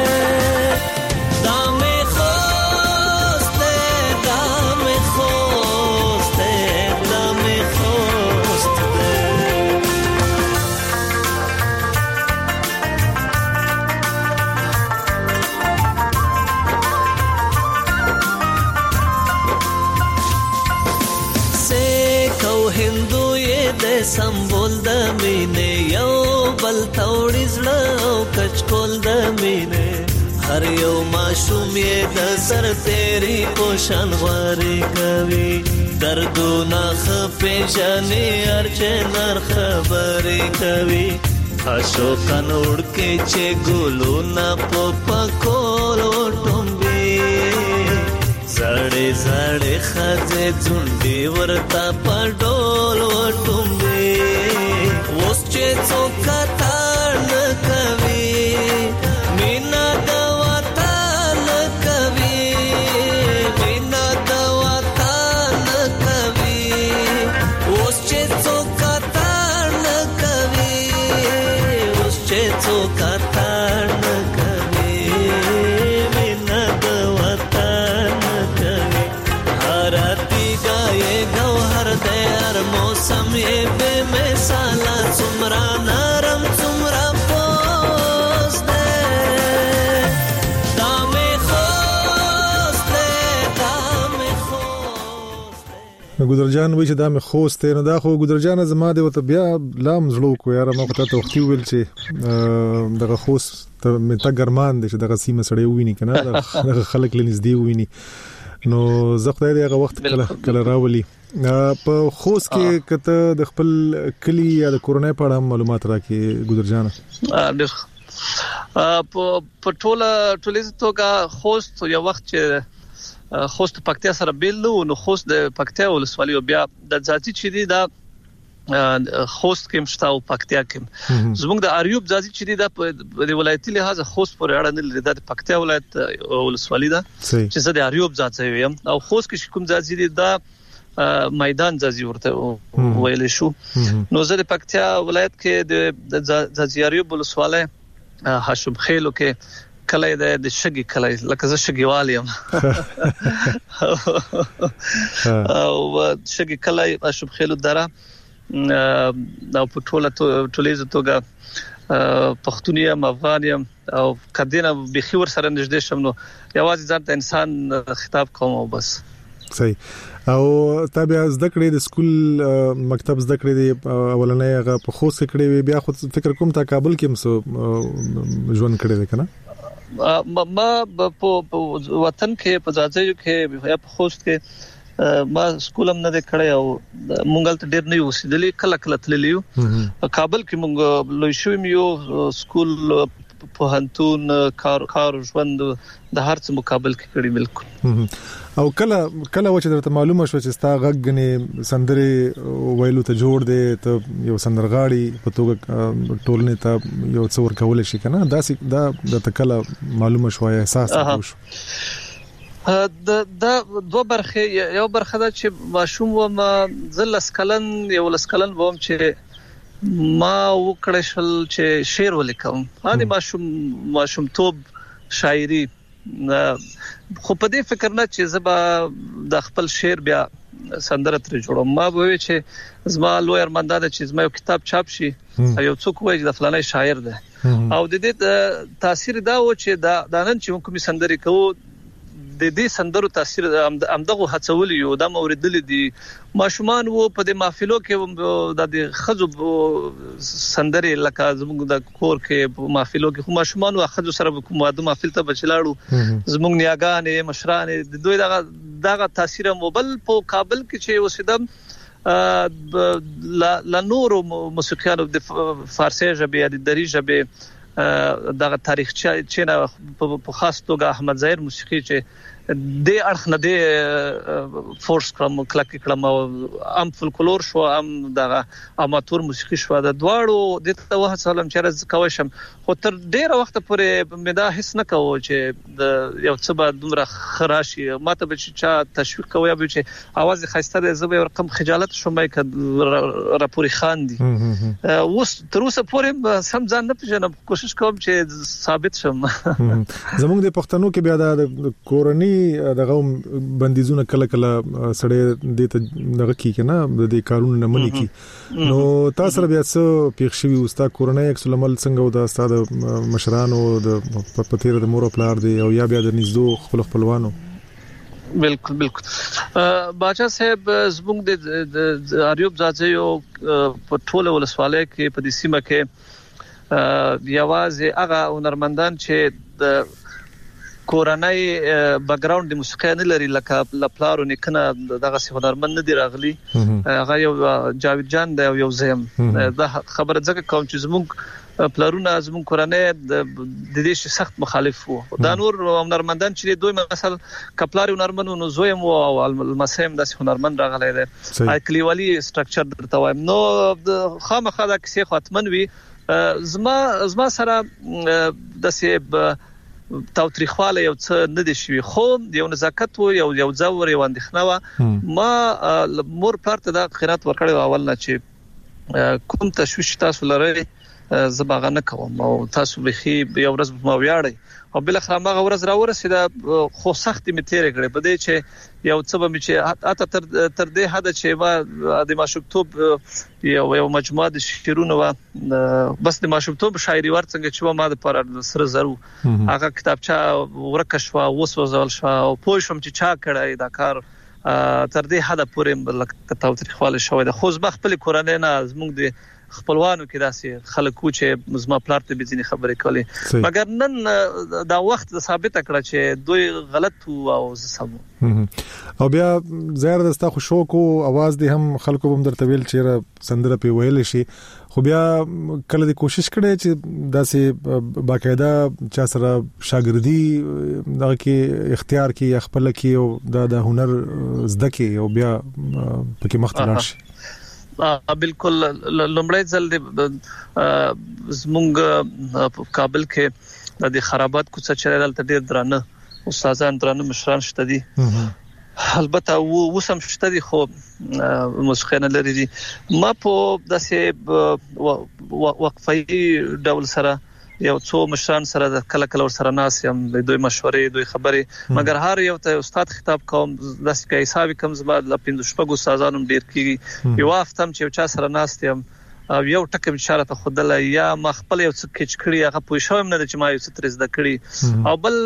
دامه خوست دې دامه خوست دې دامه خوست دې سیک او هندو یې د سمبول د مینې یو بل توړي زړه او کچکول د مینې هر یو ماشوم یې د سر تیری پوشان غواري کوي دردونه خپې جانې ارچنار خبرې کوي خاشو کنوړ کې چې ګلو نه پپکول وټومبي زړې زړې خځې ځونډي ورتا پډول وټومبي اوس چې څوک تاړ کوي مینا د وطن کوي مینا د وطن کوي اوس چې څوک تاړ کوي اوس چې څوک تاړ کوي مینا د وطن کوي هرتی گائے گوهر دے هر موسم یې بے مثالا څومره نرم څومره پوست دے دامه خوست دے دامه خوست دے ګودرجان وای چې دا مې خوست نه دا خو ګودرجان زما دی وته بیا لام زړو کو یاره ما ته ته وختي ویل چې دغه خوست ته مې تا ګرمان دي چې دغه سیمه سړی ویني کنه دغه خلک لنځدې ویني نو زه خدای دې هغه وخت کله کله راولي په خوست کې کته د خپل کلی یا د کورنۍ په اړه معلومات راکې ګودرجان په ټوله ټولیز توګه خوست یو وخت چې خوست پکتیا سره بیل نو خوست د پکتیا ولسوالۍ بیا د ځاځي چې دی دا خوست کې مشتا او پکتیا کې زموږ د اریوب ځاځي چې دی د ولایتي لحاظ خوست پورې اړه نه لري د پکتیا ولایت ولسوالۍ ده چې زه د اریوب ځاځي یم او خوست کې کوم ځاځي دی دا میدان ځاځي ورته ویل شو نو زه د پکتیا ولایت کې د ځاځي اریوب ولسوالۍ هاشم خیلو کې کله د شګي کله لکه زه شګیوال یم او شګي کله هاشم خیلو دره او په ټوله ټولیزه توګه پښتونیم افغانیم او کدینه بخي ور سره نږدې شم نو یوازې ځان ته انسان خطاب کوم او بس صحیح او تابع زده کړې د سکول مکتب زده کړې د اولنې هغه په خوست کې کړې بیا خو فکر کوم تا کابل کې مسو ژوند کړې کنه ما په وطن کې په ځاځي کې یا په خوست کې ما سکولم نه کړی او مونږ ته ډېر نه اوسېدلی کله کله تللیو کابل کې مونږ لوي شو یو سکول په هنتون کار کار ژوند د هر څه مقابل کې کړی بالکل او کله کله و چې درته معلومه شو چې ستا غږنې سندري ویلو ته جوړ دی ته یو سندرغاړي په توګه ټولنې ته یو څور کول شي کنه دا دا د کله معلومه شو احساس وشو د د دوه برخه یو برخه دا چې ماشوم و ما زل اسکلن یو لسکلن ووم چې ما وکړ شل چې شعر ولیکم هاني ماشوم ماشوم توب شاعري خو په دې فکر نه چې زبا د خپل شعر بیا سندره تر جوړم ما به چې زما لوی ارمان ده چې زما یو کتاب چاپ شي یو څوک وایي د فلانه شاعر ده او د دې تاثیر دا و چې دا د نن چې کوم سندري کوو د دې سندرو تاثیر امدغه هڅول یو د موردل دي ماشومان وو په د محفلو کې د خزو سندري لکه زموږ د کور کې محفلو کې ماشومان واخذ سره کوم واده محفل ته بچلاړو زموږ نیاګانې مشران د دوی دغه دغه تاثیر موبل په کابل کې چې وسیدم لا نورو موسیقيانو د فارسي ژبه د دری ژبه دغه تاریخ چې نه په خاص توګه احمد ظاهر موسیقي چې د اړخ نه د فورس کلم کلک کلم او ام فولکلور شو ام دغه اماتور موسیقي شو د دواړو د توه سلام چرز کوشم خو تر ډیره وخت پورې مدا هیڅ نه کوو چې د یو څه به دومره خراشي ماته به چې تشویق کوي به چې आवाज خسته د زبې رقم خجالت شومای ک راپوري خان دي اوس تر اوسه پورې سم ځان نه پېژنم کوشش کوم چې ثابت شم زموږ د پښتنو کې بیا د کورنۍ دغه بندیزونه کله کله سړی د دغه کې کنه د قانون نه منې کی نو تاسو بیا څه پیښ شوی اوستا کورنۍ اکسل عمل څنګه و د استاد مشرانو د پپتیر د مور پلار دی او یا بیا د نږدې خپل خپلوانو بالکل بالکل باچا صاحب زموږ د اریوب زاځیو په ټوله ولسواله کې په دې سیمه کې یوازې هغه هنرمندان چې د کورنۍ بیک گراوند د موسیقي نه لري لکه لپلارو نکنه دغه هنرمند نه دی راغلي هغه یو جاوید جان دی یو زم دا خبره ځکه کوم چې زموږ پلارونه زموږ کورنۍ د دې سخت مخالف وو دا نور هنرمندان چې دوی مثلا کپلار هنرمند نو زویم او المسیم د هنرمند راغلی دی کلیوالي سټرکچر درته وایم نو خامخا دا کیسه خاتمن وي زما زما سره د سیب تاوتریخواله یو څه نه دي شوی خو یو نزاکت و یو یو ځور یو اندخنه و ما مور پارت دا خیرات ورکړی اول نه چې کوم تشویش تاسو لري زباغه نه کوم او تاسو بخي یو ورځ ما ویاړی او بل خو ما ورځ را ورسېده خو سخت می تیر کړې بده چې یو څه به می چې اته تر تر دې حد چې ما د ماشوکتوب یو یو مجموعه د شعرونو و بس د ماشوکتوب شاعري ورڅنګه چې ما د پر سره زرو هغه کتابچه ورکښوا وسوځول شو او پوه شم چې چا کړای دا کار تر دې حد پورې لکه تاوتریخواله شوې ده خو زما خپل کورنۍ نه زموږ د خپلوانو کې داسې خلکو چې زما پلار ته به ځینې خبرې کولې مګر نن دا وخت ثابت کړه چې دوی غلط وو او سم او بیا زهر دستا خو شوق او आवाज دې هم خلکو هم درته ویل چې سندره په ویل شي خو بیا کله دې کوشش کړې چې داسې باقاعده چا سره شاګردي دغه کې اختیار کې خپل کې او د هنر زده کې او بیا پکې مختلف شي بالکل لومړی ځل د زمونږ کابل کې د خرابات کوڅه چې دلته ډېر درانه استادان درانه مشران شته دي البته وسم شته دي خو موسیقي نه لري دي ما په داسې وقفي ډول سره یو څو مشران سره د کله کله سره ناس یم د دوی مشورې دوی خبرې مګر هر یو ته استاد خطاب کوم داسې کې حساب کم زما د پندو شپږو استادانو ډیر کیږي یو وختم چې چا سره ناس یم او یو ټکم اشاره ته خدله یا مخبل یو څه کچ کړی هغه پوه شوم نه چې ما یو څه ترز د کړی او بل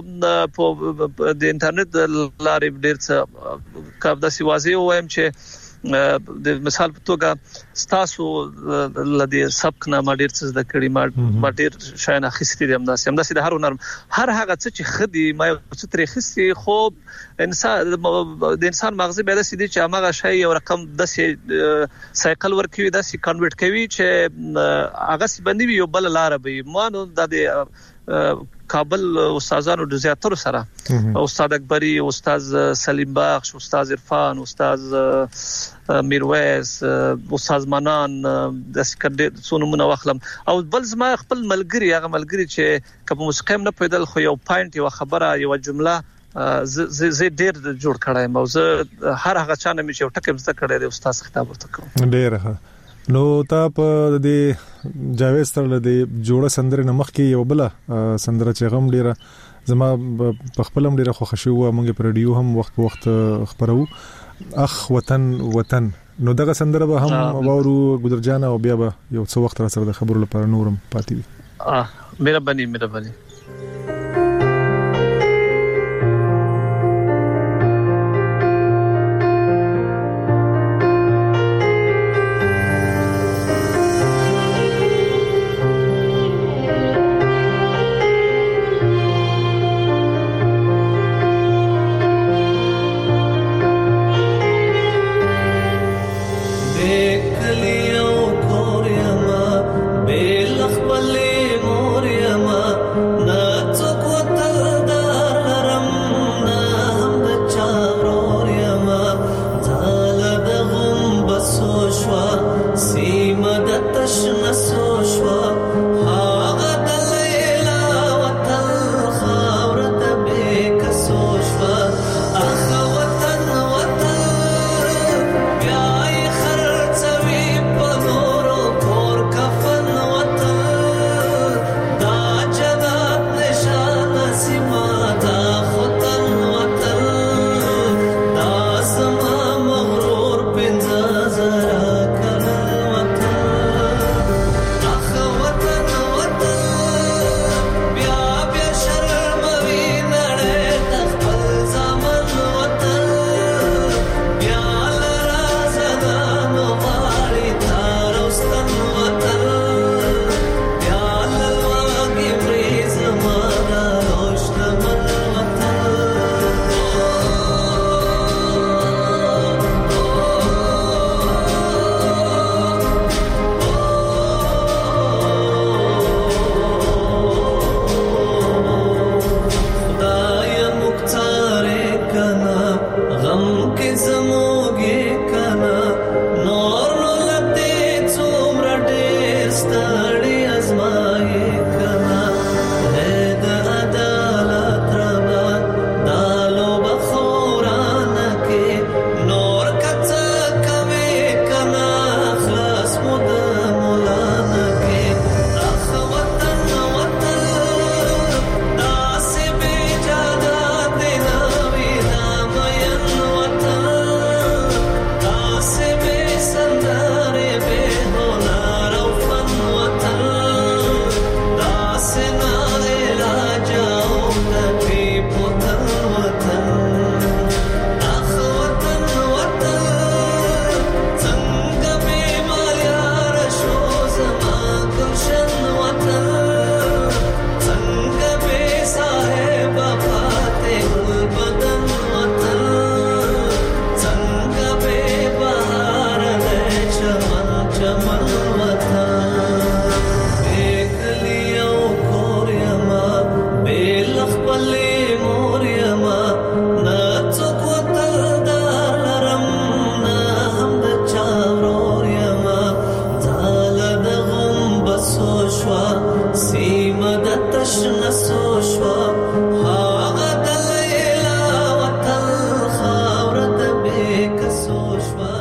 په د انټرنیټ لارې ډیر څه کاب داسې واضح وایم چې د مثال په توګه ستاسو لدی سبق نه ما ډیر څه د کړي ما ډیر شاین اخیستې دي همداسې همداسې د هر هنر هر هغه څه چې خدي ما څه ترې خسي خو انسان د انسان مغزي به داسې دي چې هغه شی یو رقم داسې سایکل ورکوي داسې کنورټ کوي چې هغه سی باندې یو بل لار به ما نو د کابل استادانو د زیاتره سره استاد اکبری استاد سلیم بخش استاد عرفان استاد میرویس استاد منان د سکندر څونمونه واخلم او بل زما خپل ملګری هغه ملګری چې کوم موسیقي نه پیدل خو یو پوینټ یو خبره یو جمله ز ز ډیر جوړ کړای مو زه هر هغه چانه مې چې ټکم زده کړی د استاد خطاب ورته کوم ډیر ښه نو تا په دې جاوید سره د جوړه سندره نمخ کې یو بل سندره چې غم ډیره زما په خپل هم ډیره خوښ شو موږ په رادیو هم وخت په وخت خبرو اخ وطن وطن نو دغه سندره به هم وورو ګدرجان او بیا به یو څو وخت را سره د خبرو لپاره نورم پاتې وي اه مهرباني مهرباني شوا هاغه د لیلا وتل خاورت به کسو شوا.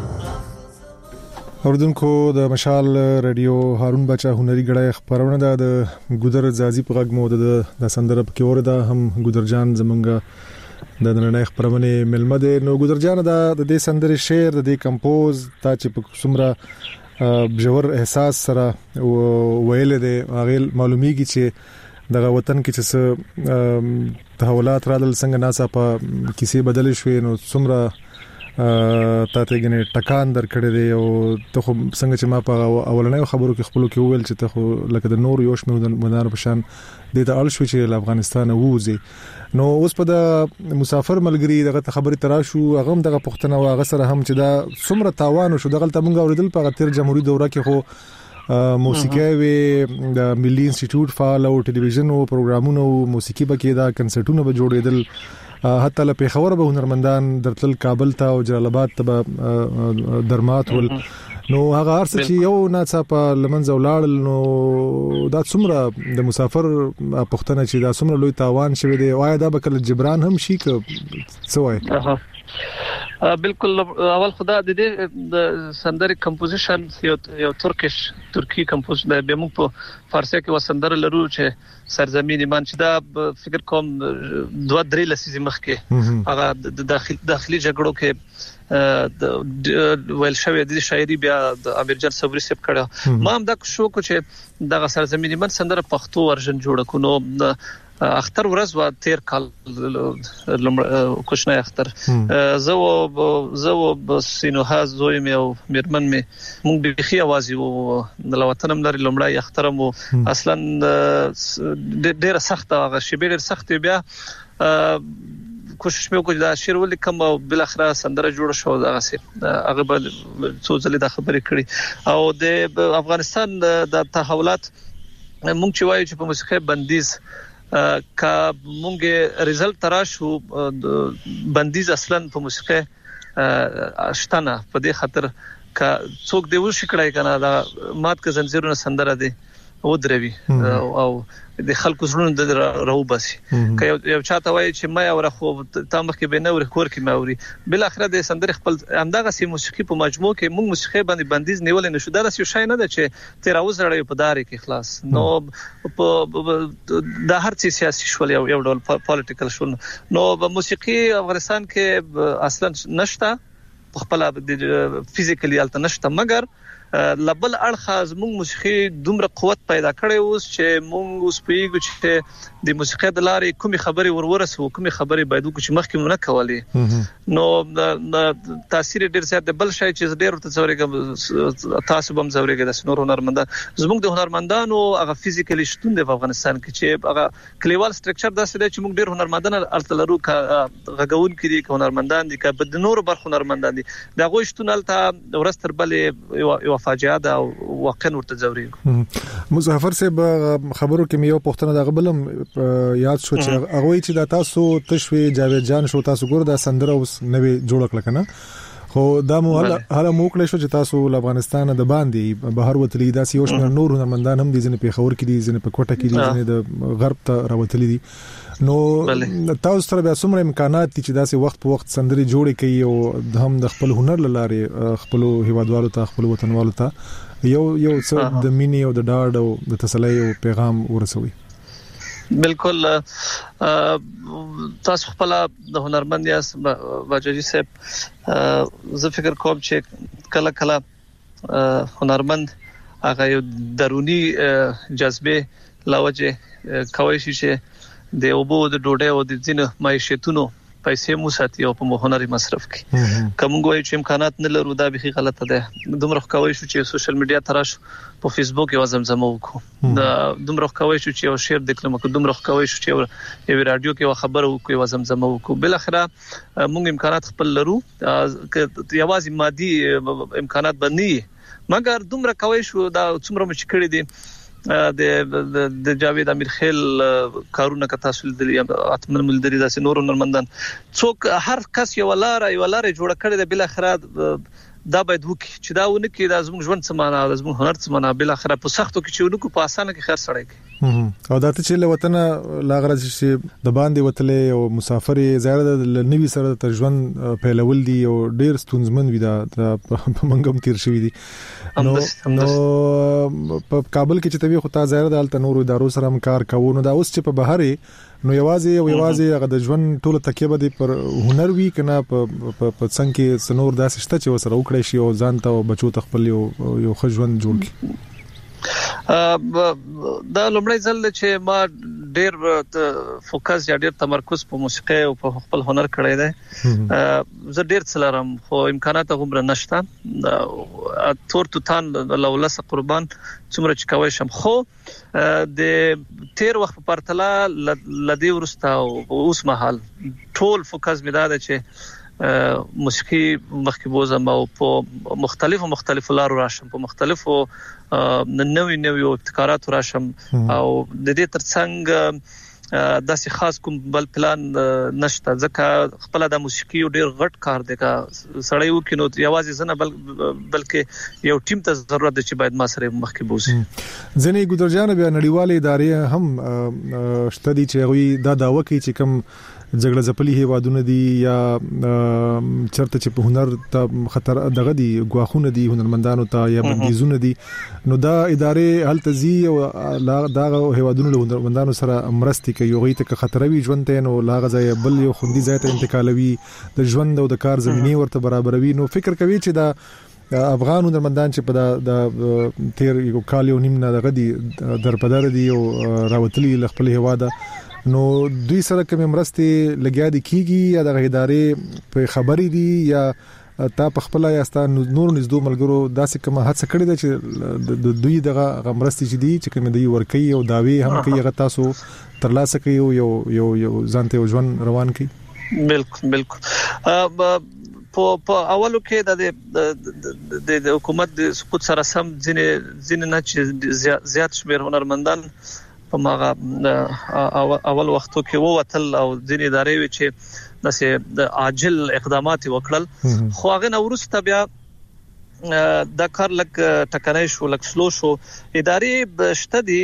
اوردونکو د مشال رادیو هارون بچا هنري غړای خبرونه ده د ګودر ځازي په غږ مو د سندره په کې ورده هم ګودر جان زمونږ د نړۍ خبرونه ملمه ده. نو ګودر جان دا د دې سندرې شعر د دې کمپوز تا چې په څومره بجور احساس سره ویل دي هغه معلومیږي چې دغه وطن کې چې تحولات رادل څنګه ناسا په کیسه بدل شوې نو څومره تا ته غني ټکان درکړې دی او ته خو څنګه چې ما په اولنۍ خبرو کې خپل کې وویل چې ته خو لکه د نور یوش مدار بشان د ته الشو چې افغانستان ووزي. نو اوس په د مسافر ملګری دغه خبرې تراشو هغه دغه پښتنه او هغه سره هم چې دا څومره تاوان شو دغه تمنګ اوریدل په غتیر جمهوریت دوره کې خو موسیقي وی د ملي انسټیټیوټ فعال او ټلویزیون او پروګرامونو موسیقي بکې دا کنسرټونه به جوړېدل حتی له پیښور به هنرمندان درتل کابل ته او جلال آباد ته درمات ول نو هغه ارڅ چې یو ناڅاپه لمنځه ولاړل نو دا څومره د مسافر پښتنه چې دا څومره لوی تاوان شوی دی وای دا به کله جبران هم شي که څه بالکل. اول خدا د دې سندرې کمپوزیشن یو یو ترکیش ترکی کمپوز د بمو په فارسی کې وسندر لرو چې سرزمین ایمان چې دا فکر کوم دوه درې لسیزې مخکې هغه د داخلي داخلي جګړو کې د ویل شوی د شاعري بیا د امیر جان صبري سپ کړه ما هم دا شو چې د سرزمین ایمان سندره پښتو ورژن جوړ کونو اختر ورځ وا تیر کال کوشنه اختر زو زو سينوها زوی مې او میرمن مې مونږ به خي आवाज وو د وطنم لري لمړی اخترم اصلا ډېر سخت هغه شی ډېر سخت بیا کوشش مې وکړ دا شعر ولیکم او بل اخره سندره جوړ شو دا هغه بل څو ځلې د خبرې کړې او د افغانستان د تحولات مونږ چې وایو چې په موسیقي بندیز کا مونږه رزلټ تراشو بندیز اصلا په موسیقي شتنه په دې خاطر کا څوک دی وشي کړای کنه دا مات ک زنجیرونه سندره دي و دروي او د خلکو زړونو د راو باسي که یو چاته وایي چې ما اور خو تامخ کې بنور کور کې ماوري بل اخره د سندره خپل همدغه سي موسیقي په مجموع کې موږ موسیقي باندې بندیز نیول نه شو دا څه شي نه ده چې تیر اوسړی په داري کې خلاص نو د هر څه سیاسي شول یو یو ډول پالیټیکل شول نو موسیقي افغانستان کې اصلا نشته خپل فزیکلی الته نشته مګر لبل اړخ زموږ موسیقي دومره قوت پیدا کړي اوس چې موږ اوس پیګو چې د موسیقي د لارې کومي خبري ورورسو کومي خبري باید وکړو چې مخکې مونږ کولې نو تاثیر ډیر زیات د بل شي چې ډیر ورته څورېګه تاسو هم څورېګه د سنور هنرمندان زموږ د هنرمندانو هغه فزیکلی شتون د افغانستان کې چې هغه کلیوال سټرکچر داسې دی چې موږ ډیر هنرمندان ارتلرو غږون کړي ک هنرمندان دي ک بد نور برخ هنرمندان دي دا غوښ شتون الته ورستر بلې یو فاجعه ده او واقعا ورته ځوري مظفر صاحب خبرو کې یو پښتنه د غبلم یاد شو چې هغه چې د تاسو تشوي جاوید جان شو تاسو ګور د سندره اوس نوې جوړ کړل کنه خو دا مو هله موکل شو چې تاسو افغانستان د باندې بهر وتلی دا سیوش نور هنرمندان هم دي ځنه په خبر کې دي ځنه په کوټه کې دي ځنه د غرب ته راوتلی دي نو تاسو سره بیا څومره امکانات دي چې داسې وخت په وخت سندري جوړې کوي او هم د خپل هنر لاره خپل هیوادوالو ته خپل وطنوالو ته یو یو څه د مینې او د ډاډ او د تسلی او پیغام ورسوي بالکل تاسو خپل د هنرمند یاس باجوجي صاحب زه فکر کوم چې کله کله هنرمند هغه یو درونی جذبه لوجه کوي چې د اوبو د ډوډۍ او د ځینو معیشتونو پیسې مو ساتي او په هنري مصرف کې کوم غوي چې امکانات نه لرو دا به غلطه ده دومره کوي چې سوشل میډیا تراش په فیسبوک یو زمزمه وکړو دا دومره کوي چې یو شیر دکلم کو دومره کوي چې یو رادیو کې خبر وکړو یو زمزمه وکړو بل اخره موږ امکانات خپل لرو یوازې مادي امکانات باندې مګر دومره کوي شو دا څومره مچ کړی دي د د جاوید امیر خیل کارونه که تاسو لیدلی اتمن ملدری داسې نور نورمندان څوک هر کس یو لار یو لار جوړ کړی د بل اخرات دا باید وکړي چې دا ونه کې دا زموږ ژوند څه معنا ده زموږ هنر څه معنا بل اخره په سختو کې چې ونکو په اسانه کې خیر سړی کوي او دا ته چې له وطن لاغره چې د باندې وتلې او مسافرې زیاده د نوي سره د ژوند پیلول دي او ډیر ستونزمن وي دا په منګم تیر شوی دي نو نو په کابل کې چې توی خو تا زیاده د نورو ادارو سره هم کار کوو نو دا اوس چې په بهر نو یوازې او یوازې هغه د ژوند ټوله تکیه به پر هنر وی کنه په په څنګه کې سنور داسې شته چې وسره وکړي شي او ځان ته او بچو ته خپل یو یو ښه ژوند جوړ کړي دا لومړی ځل چې ما ډېر فوکس یا ډېر تمرکز په موسیقي او په خپل هنر کړی دی زه ډېر څه لرم خو امکانات غومره نشته تور توتان لولس قربان څومره چې کوي شم خو د تیر وخت په پرتله لدی ورسته او اوس مهال ټول فوکس مې دا چې موسیقي مخکې بوزم او په مختلفو مختلفو لارو راشم په مختلفو نوې نوې ابتکارات راشم او د دې ترڅنګ داسې خاص کوم بل پلان نشته ځکه خپل د موسیقي ډېر غټ کار دی کا سړی وکینو یوازې زنه بل بلکې یو ټیم ته ضرورت دی چې باید ما سره مخکې بوزي ځنې ګودرجان بیا نړیوالې ادارې هم شته دي چې غوي دا داوا کوي چې کوم جګړه ځپلي هیوادونه دي یا چرته چې په هنر ته خطر دغه دي غواخونه دي هنرمندانو ته یا بندیزونه دي نو دا ادارې هلته زی او دا هیوادونو له هنرمندانو سره مرستي کوي یو غیته خطر وي ژوند ته نو لاغه ځای بل یو خوندي ځای ته انتقالوي د ژوند او د کار زمينه ورته برابروي نو فکر کوي چې دا افغان هنرمندان چې په د تیر یو کال یو نیم نه دغه دي درپدار دي او راوتلي خپل هواده نو دوی سره کوم مرستې لګیا دي کیږي یا د ادارې په خبرې دي یا تا په خپل یا ستان نور نږدې ملګرو داسې کوم هڅه کړې ده چې د دوی دغه مرستې چې دي چې کوم دی ورکي او داوی هم کوي هغه تاسو ترلاسه کوي یو یو یو ځانته ژوند روان کوي بالکل بالکل په په اولو کې د د حکومت د سقوط سره سم ځینې ځینې نه چې زیات شمیر هنرمندان په ماغه اول وختو کې ووتل او ځینې ادارې وی چې داسې عاجل اقدامات وکړل خو هغه نو ورسته بیا د کار لک ټکنۍ شو لک سلو شو ادارې شته دي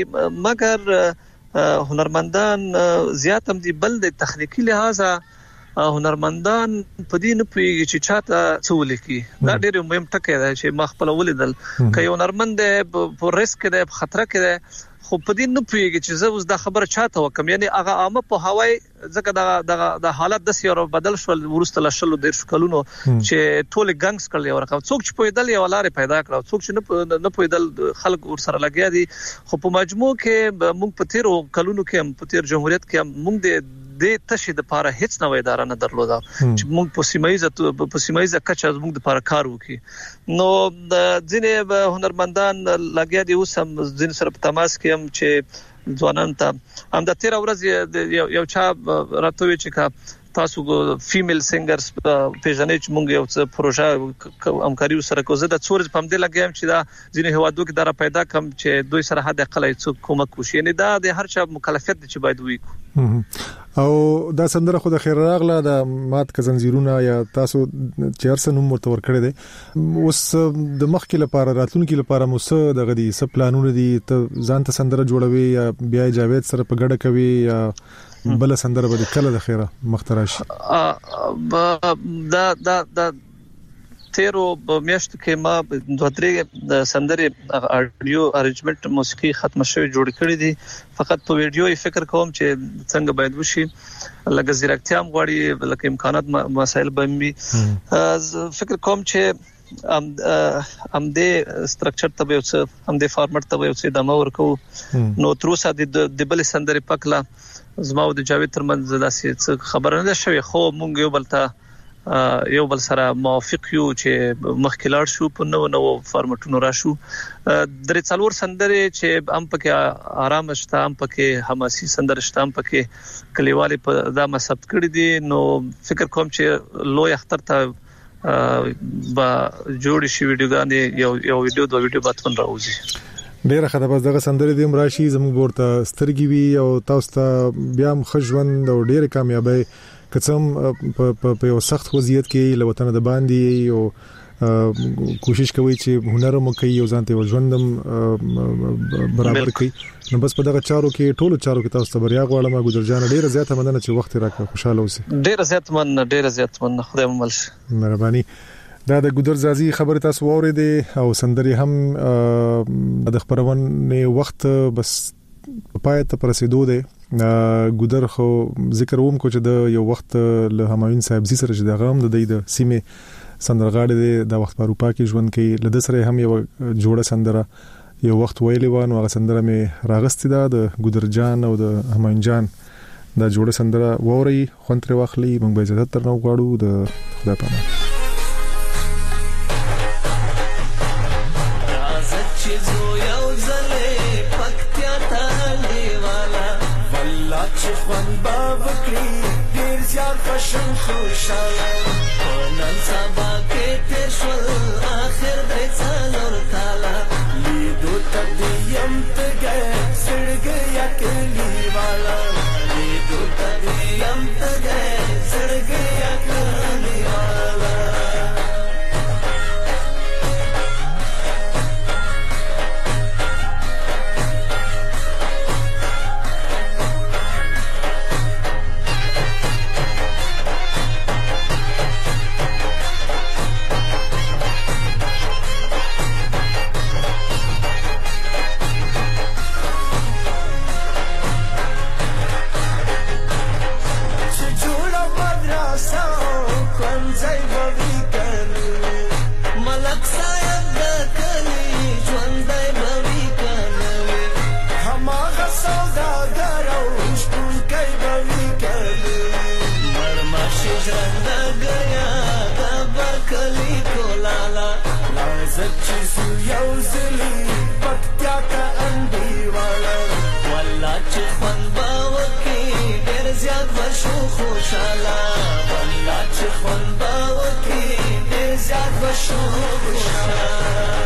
مګر هنرمندان زیات هم دي بل د تخنیکی لحاظه هنرمندان په دې نه پیږي چې چاته څه ولیکي دا ډېر مهم ټکی دی چې ما خپل ولیدل که یو هنرمند په ریسک دی په خطر کې دی خو په دې نه پیږي چې زه اوس دا خبره چاته وکم یعنی هغه عامه په هواي ځکه دا د حالت د سیارو بدل شول ورسته لشلو ډیر شکلونو چې ټول ګنګس کړل یو رقم څوک چې پویدل یو لارې پیدا کړو څوک چې نه پویدل خلک ور سره لګیا دي خو په مجموع کې موږ په تیر کلونو کې په تیر جمهوریت کې موږ د د تشید لپاره هیڅ نوې اداره نه درلوده چې موږ په سیمایزه په سیمایزه کچا موږ لپاره کار وکړي نو د ځینې هنرمندان لګیا دي اوس هم ځین سره په تماس کې هم چې ځوانان ته هم د تیر ورځ یو چا راتوي چې تاسو فیمیل سنگرز پیژنې چې موږ یو څه پروژه همکاري سره کوو زه د څور په همدې لګیم چې دا ځینې هوادو کې دا پیدا کم چې دوی سره حد اقل څه کومک وشي یعنی دا د هر چا مکلفیت دي چې باید وکړو او دا سندره خو د خیر راغله د مات کزنجیرونه یا تاسو چیرسن هم ورته ورکړی دی اوس د مخکې لپاره راتلونکي لپاره مو څه دغه دي څه پلانونه دي ته ځان ته سندره جوړوي یا بیا جاوید سره په ګډه کوي یا بل سندره به کله د خیره مخترش دا دا دا تیرو میاشت کې ما دوه درې د سندرې اډیو ارینجمنت موسیقي ختم شوی جوړ کړی دي فقط په ویډیو یې فکر کوم چې څنګه باید وشي لکه زیرکتیا هم غواړي لکه امکانات مسایل به وي فکر کوم چې ام ام دې سټرکچر ته یو څه ام دې فارمټ ته یو څه دمه ورکو نو تر اوسه د بل سندرې پکلا زما او د جاوید ترمنځ داسې خبره نه شوي خو مونږ یو بل ته یو بل سره موافق یو چې مخکلار شو په نو نو فارمټونو راشو درې څلور سندرې چې ام پکې آرام شته ام پکې حماسي سندرې شته ام پکې کلیوالي په دا مسبت کړی دي نو فکر کوم چې لوی اختر ته با جوړ شي ویډیوګانې یو یو ویډیو دوه ویډیو باتون راوځي ډیره خدای بس دغه سندرې دیم راشي زموږ ورته سترګي وي او تاسو ته بیا هم خجوند او ډیره کامیابی کڅم په یو سخت وضعیت کې لوطن د باندې او کوشش کوي چې هنر مو کوي او ځان ته ژوندم برابر کوي. نو بس په دغه چارو کې ټولو چارو کې تاسو ته بریا غواړم. ګودر جان ډیره زیاته مننه چې وخت راکړ. خوشاله اوسئ. ډیره زیاته مننه ډیره زیاته مننه. خدای مو مل شي. مهرباني. دا د ګودر زازي خبره تاسو واورېدې او سندري هم د خبرونه وخت بس پای ته پرسیدو دی. ګودر خو ذکر ووم کو چې د یو وخت له همایون صاحب زی سره چې د غام د د سیمه سندرغاړي دی د وخت په اروپا کې ژوند کوي. لده سره هم یو جوړه سندره یو وخت ویلې و نو هغه سندره مې راغستې ده د ګودر جان او د همایون جان دا جوړه سندره ووري خونتره واخلي. موږ به عزت تر نو غواړو د خدای په امان. خوشن خوشاله نن سبا کې تیر شول اخر د څلور کاله لیدو تدیم تګه سړګ یا کلی والا لیدو تدیم تګه سړګ یا کلی والا. خوشاله والله چې خون باو کې ډېر زیات بشو خوشاله.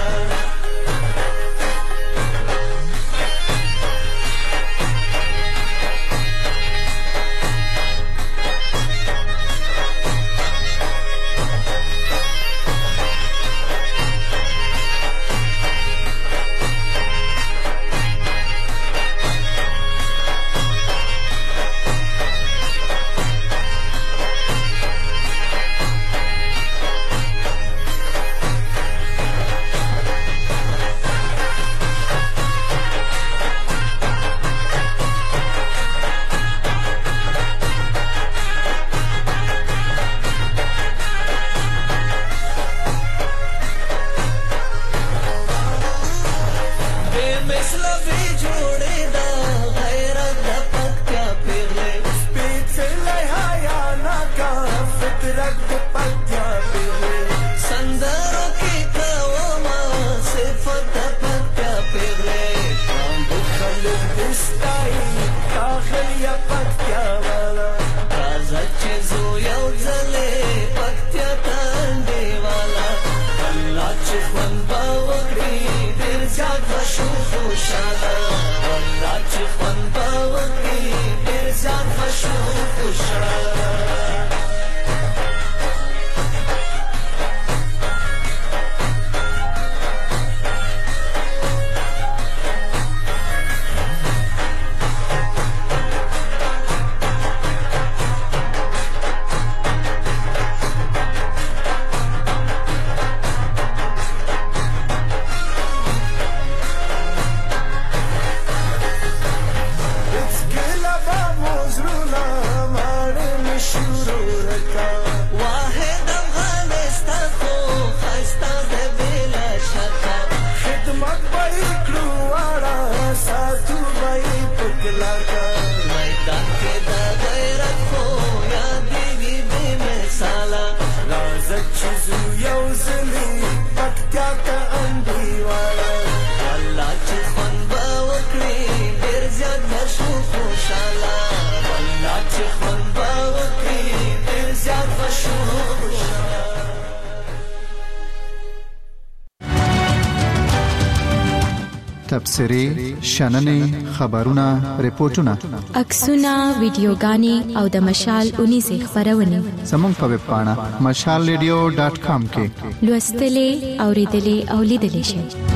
تبصرې شننې خبرونه ریپورتونه عکسونه ویډیوګانې او د مشال اونیزه خبرونه زموږ په ویب پاڼه مشال ریډیو ډاټ کام کې لوستلې اوریدلې او لیدلې شئ.